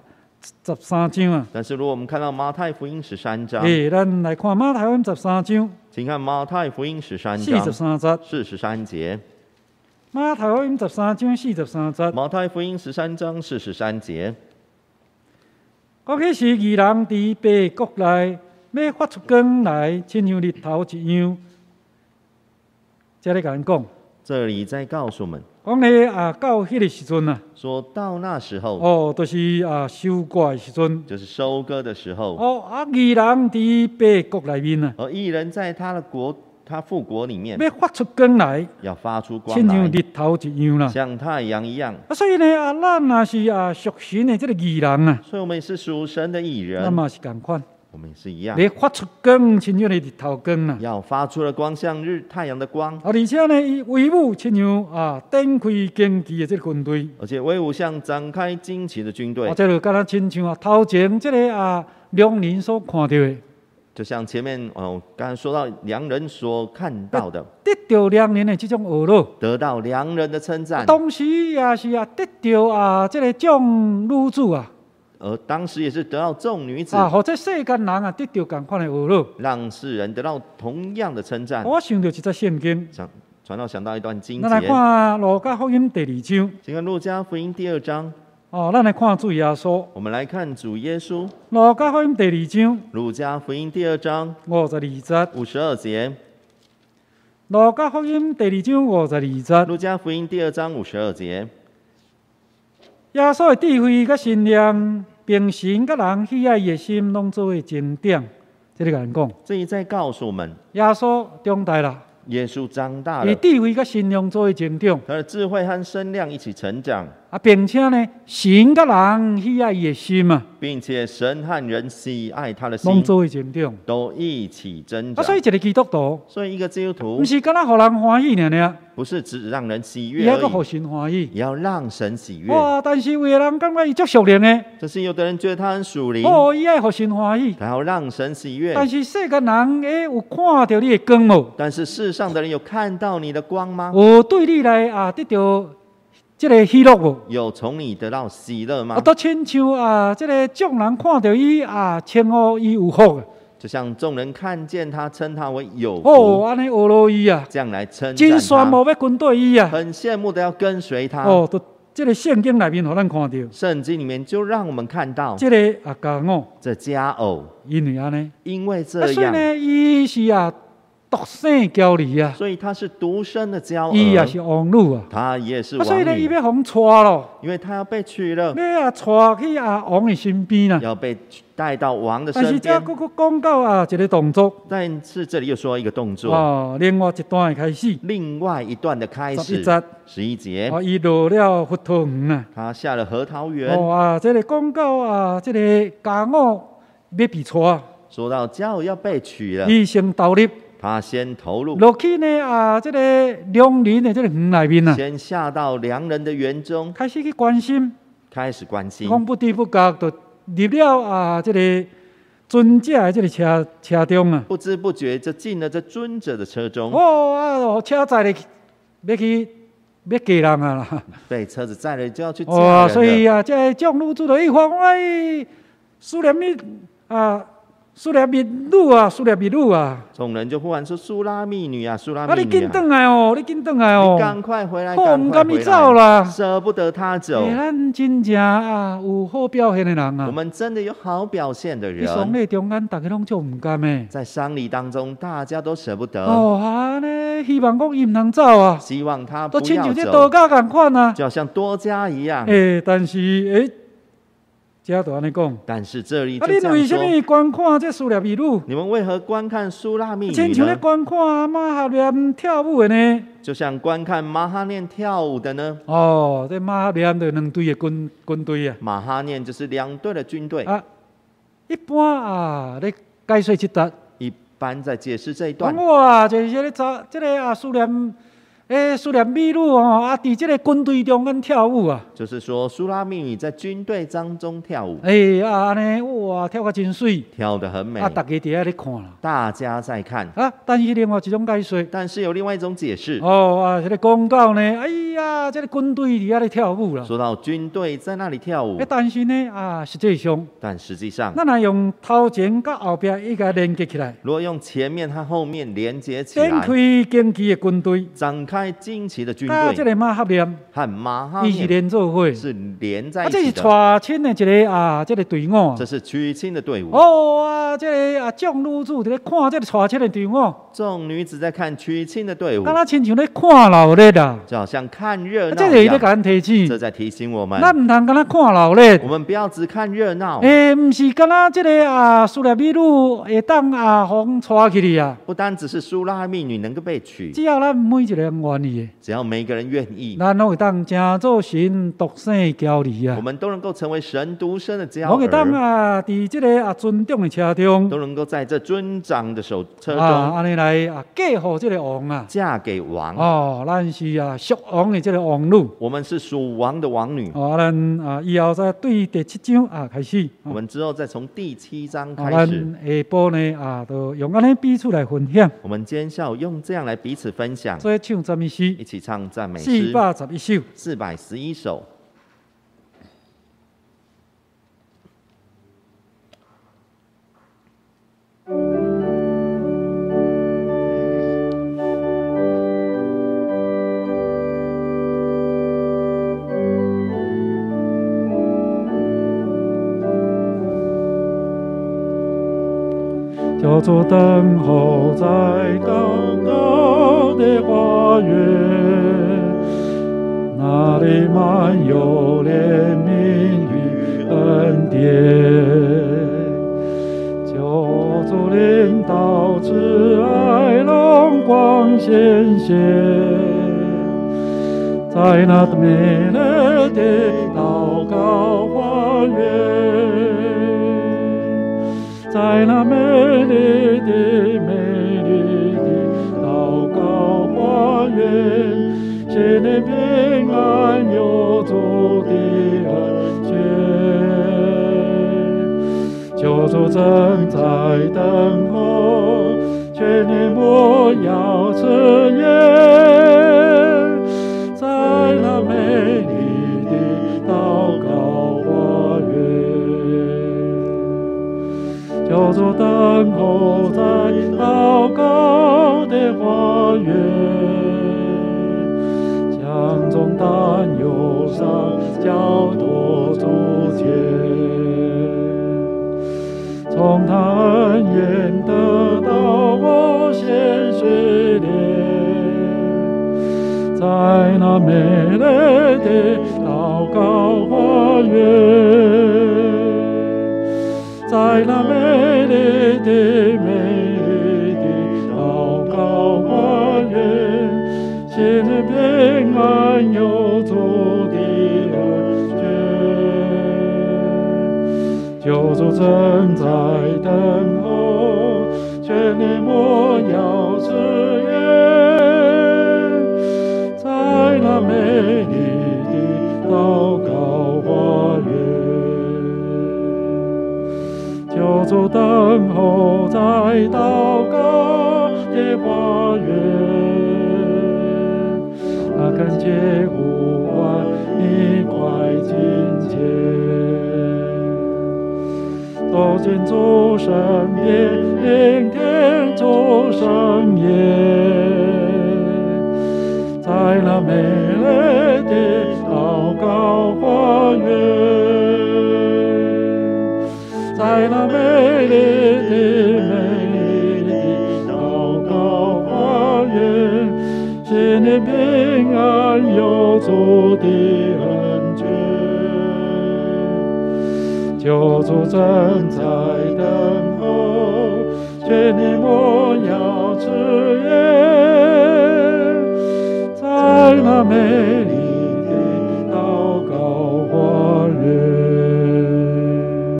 Speaker 1: 13章啊。
Speaker 2: 但是如果我们看到马太福音13章。
Speaker 1: 咱来看马太福音13章。
Speaker 2: 请看马太福音13章43节。
Speaker 1: 马太福音13章43节。
Speaker 2: 马太福音13章43节。
Speaker 1: 讲迄时义人伫北国内，要发出光来，亲像日頭一樣。這咧甲咱講。
Speaker 2: 这里在告诉我们。
Speaker 1: 講咧到迄個時陣啊。
Speaker 2: 說到那時候。
Speaker 1: 就是收割的時陣。
Speaker 2: 就是收割的時候。
Speaker 1: 義人伫北國內面啊。
Speaker 2: 而義人在他的國。他父國裡面
Speaker 1: 要發出光來，
Speaker 2: 要發出光來，
Speaker 1: 親像日頭一樣啦，
Speaker 2: 像太陽一樣。
Speaker 1: 所以呢，咱也是屬神的這個義人啊。
Speaker 2: 所以我們也是屬神的義人。
Speaker 1: 咱嘛是同款，
Speaker 2: 我們也是一樣。
Speaker 1: 你發出光，親像日頭光啦。
Speaker 2: 要發出了光，像太陽的光。
Speaker 1: 而且呢，伊威武親像展開旌旗的這個軍隊。
Speaker 2: 而且威武像展開旌旗的軍隊。
Speaker 1: 這就敢若親像頭前這個良人所看到的。
Speaker 2: 就像前面剛才說到良人所看到的，
Speaker 1: 得到良人的這種娛樂，
Speaker 2: 得到良人的稱讚，
Speaker 1: 同時也是得到這個眾女子啊，
Speaker 2: 而當時也是得到眾女子
Speaker 1: 或者世間人得到同款的娛樂，
Speaker 2: 讓世人得到同樣的稱讚。
Speaker 1: 我想到一則聖經，
Speaker 2: 想到一段經節。
Speaker 1: 咱來看路加福音第2章，
Speaker 2: 請看路加福音第2章。
Speaker 1: 咱來看主耶穌。
Speaker 2: 我們來看主耶穌。
Speaker 1: 路加福音第2章。
Speaker 2: 路加福音第2章
Speaker 1: 52節。
Speaker 2: 52節。
Speaker 1: 路加福音第2章52節。
Speaker 2: 路加福音第2章52節。
Speaker 1: 耶穌的智慧甲信念，並神甲人喜愛的心，攏作為焦點。這裡甲人講。
Speaker 2: 這裡在告訴我們，
Speaker 1: 耶穌長大啦。
Speaker 2: 耶穌長大了。
Speaker 1: 以智慧甲信念作為成長。
Speaker 2: 他的智慧和身量一起成長。
Speaker 1: 并且呢，神甲人喜爱伊的心嘛，
Speaker 2: 并且神和人喜爱他的心，
Speaker 1: 拢做为成长，
Speaker 2: 都一起增长。
Speaker 1: 所以一个基督徒，
Speaker 2: 所以一个基督徒
Speaker 1: 不是敢若互人欢喜尔，
Speaker 2: 不是只让人喜悦
Speaker 1: 也要
Speaker 2: 而已，
Speaker 1: 互神欢喜。
Speaker 2: 也要让神喜悦。
Speaker 1: 哇！但是有的人感觉伊足属灵的，
Speaker 2: 这是有的人觉得他很属灵，
Speaker 1: 哦，伊爱互神欢喜。
Speaker 2: 他要让神喜悦。
Speaker 1: 但是世间人有看到你的光无？
Speaker 2: 但是世上的人有看到你的光吗？
Speaker 1: 有对你来得到这个喜乐无？
Speaker 2: 有从你得到喜乐吗？
Speaker 1: 都亲像这个众人看到伊称呼伊有福的。
Speaker 2: 就像众人看见他，称他为有福。
Speaker 1: 哦，安尼学落伊
Speaker 2: 这样来称赞
Speaker 1: 真羡
Speaker 2: 他，
Speaker 1: 慕要跟对伊
Speaker 2: 很羡慕的要跟随他。
Speaker 1: 哦，都这个圣经内面互咱看到，
Speaker 2: 圣经里面就让我们看到
Speaker 1: 这个佳偶，
Speaker 2: 这佳偶，
Speaker 1: 因为安尼，
Speaker 2: 因为这样，
Speaker 1: 所以呢，伊是独生娇女
Speaker 2: 所以他是独生的娇儿，
Speaker 1: 伊也是王女
Speaker 2: 他也是王
Speaker 1: 所以呢，伊
Speaker 2: 女，
Speaker 1: 要互娶咯，
Speaker 2: 因为他要被娶了，
Speaker 1: 要娶去王的身边啦。
Speaker 2: 要被带到王的
Speaker 1: 但是
Speaker 2: 身边。
Speaker 1: 这佫讲到一个动作，
Speaker 2: 但是这里又说一个动作，
Speaker 1: 另外一段的开始，
Speaker 2: 另外一段的开始，11节，
Speaker 1: 伊落了葡萄园啊，
Speaker 2: 他下了核桃园。
Speaker 1: 这个讲到这个佳偶要被娶，
Speaker 2: 说到佳偶要被娶了，
Speaker 1: 伊先投入。
Speaker 2: 他先投入
Speaker 1: 落去呢这个良人的这个园内面
Speaker 2: 先下到良人的园中，
Speaker 1: 开始去关心，讲不知不觉就入了这个尊者的这个车中啊，
Speaker 2: 不知不觉就进了这尊者的车中。
Speaker 1: 车载了要嫁人啦，
Speaker 2: 被车子载了就要去嫁人了。
Speaker 1: 所以这众女子就一看，思念你苏拉密女苏拉密女
Speaker 2: 众人就忽然说：“苏拉密女啊，苏拉密女啊！
Speaker 1: 你紧回来哦，你紧回来哦！
Speaker 2: 你赶快回来，
Speaker 1: 唔甘伊走啦，
Speaker 2: 舍不得他走。
Speaker 1: 咱真正有好表现的人
Speaker 2: 我们真的有好表现的人。
Speaker 1: 在丧礼中间，大家拢就唔甘的。
Speaker 2: 在丧礼当中，大家都舍不得。
Speaker 1: 希望讲伊唔能走
Speaker 2: 希望他不要走。
Speaker 1: 都亲像这多加共款
Speaker 2: 就好像多加一样。
Speaker 1: 但是这就安尼讲，
Speaker 2: 但是这里就这样说。
Speaker 1: 你为什么观看这苏拉密女？
Speaker 2: 你们为何观看苏拉密女呢？
Speaker 1: 亲像咧观看马哈念跳舞的呢？
Speaker 2: 就像观看马哈念跳舞的呢？
Speaker 1: 这马哈念就两队的军队啊。
Speaker 2: 马哈念就是两队的军队。
Speaker 1: 一般咧解说这段。
Speaker 2: 一般在解释这一段。
Speaker 1: 就是这个苏联。苏联美女在这个军队中间跳舞
Speaker 2: 就是说苏拉密女在军队当中跳舞。
Speaker 1: 安尼跳得真水，
Speaker 2: 跳得很美。
Speaker 1: 大家在咧看啦，
Speaker 2: 大家在看。
Speaker 1: 但是另外一种解说，
Speaker 2: 但是有另外一种解释。
Speaker 1: 这个讲到呢，这个军队在咧跳舞啦。
Speaker 2: 说到军队在那里跳舞，
Speaker 1: 但是呢，
Speaker 2: 实际上，
Speaker 1: 咱用头前跟后边一个连接起来。
Speaker 2: 如果用前面和后面连接起来，
Speaker 1: 展开惊奇的军队，
Speaker 2: 展开惊奇的军队，
Speaker 1: 这个马哈念
Speaker 2: 和马哈念
Speaker 1: 是连做伙，
Speaker 2: 是连在一起的。
Speaker 1: 这是娶亲的一个这个队伍，
Speaker 2: 这是娶亲的队伍。
Speaker 1: 这个众女子在看这个娶亲的队伍，
Speaker 2: 众女子在看娶亲的队伍，
Speaker 1: 敢若亲像在看闹热啦，
Speaker 2: 就好像看热闹一样。
Speaker 1: 这个在甲咱提醒，
Speaker 2: 这在提醒我们，
Speaker 1: 咱唔通敢若看闹热，
Speaker 2: 我们不要只看热闹。
Speaker 1: 唔是敢若这个苏拉密女会当互娶去的
Speaker 2: 不单只是苏拉密女能够被娶，
Speaker 1: 只要咱每一个人愿意。
Speaker 2: 只要每一个人愿意，
Speaker 1: 咱都会当成做神独生的娇女
Speaker 2: 我们都能够成为神独生的娇儿。
Speaker 1: 我会当在这个尊重的车中，
Speaker 2: 都能够在这尊长的车中，
Speaker 1: 安尼来嫁给这个王
Speaker 2: 嫁给王。
Speaker 1: 咱是属王的这个王女，
Speaker 2: 我们是属王的王女。
Speaker 1: 咱以后再对第7章开始，
Speaker 2: 我们之后再从第7章开始。
Speaker 1: 咱下晡呢就用安尼彼此来分享。
Speaker 2: 我们今天下午用这样来彼此分享。
Speaker 1: 所以唱赞美诗，
Speaker 2: 一起唱赞美诗
Speaker 1: 411首
Speaker 2: ，411首。
Speaker 1: 叫做等候在高高的花园，那里满有怜悯与恩典。叫做领导慈爱荣光显现， 在那美丽的祷告花园，在那美丽的祷告花园，写你平安有主的恩眷。救主正在等候，劝你莫要迟延，在那美丽的祷告花园。救主等候在祷告的花园，将重担忧伤交托主前。从他恩言得到我鲜血泪，在那美丽的祷告花园，在那美丽的祷告花园，现在平安有主的恩眷。救主正在等候，劝你莫要迟延，在那美丽的祷告花园。救主等候在祷告的花园，那感谢呼唤你快近前。走进主身边，聆听主声言，在那美丽的祷告花园，在那美丽的祷告花园，是你平安有主的恩眷。救主正在等候，劝你莫要迟延，在那美丽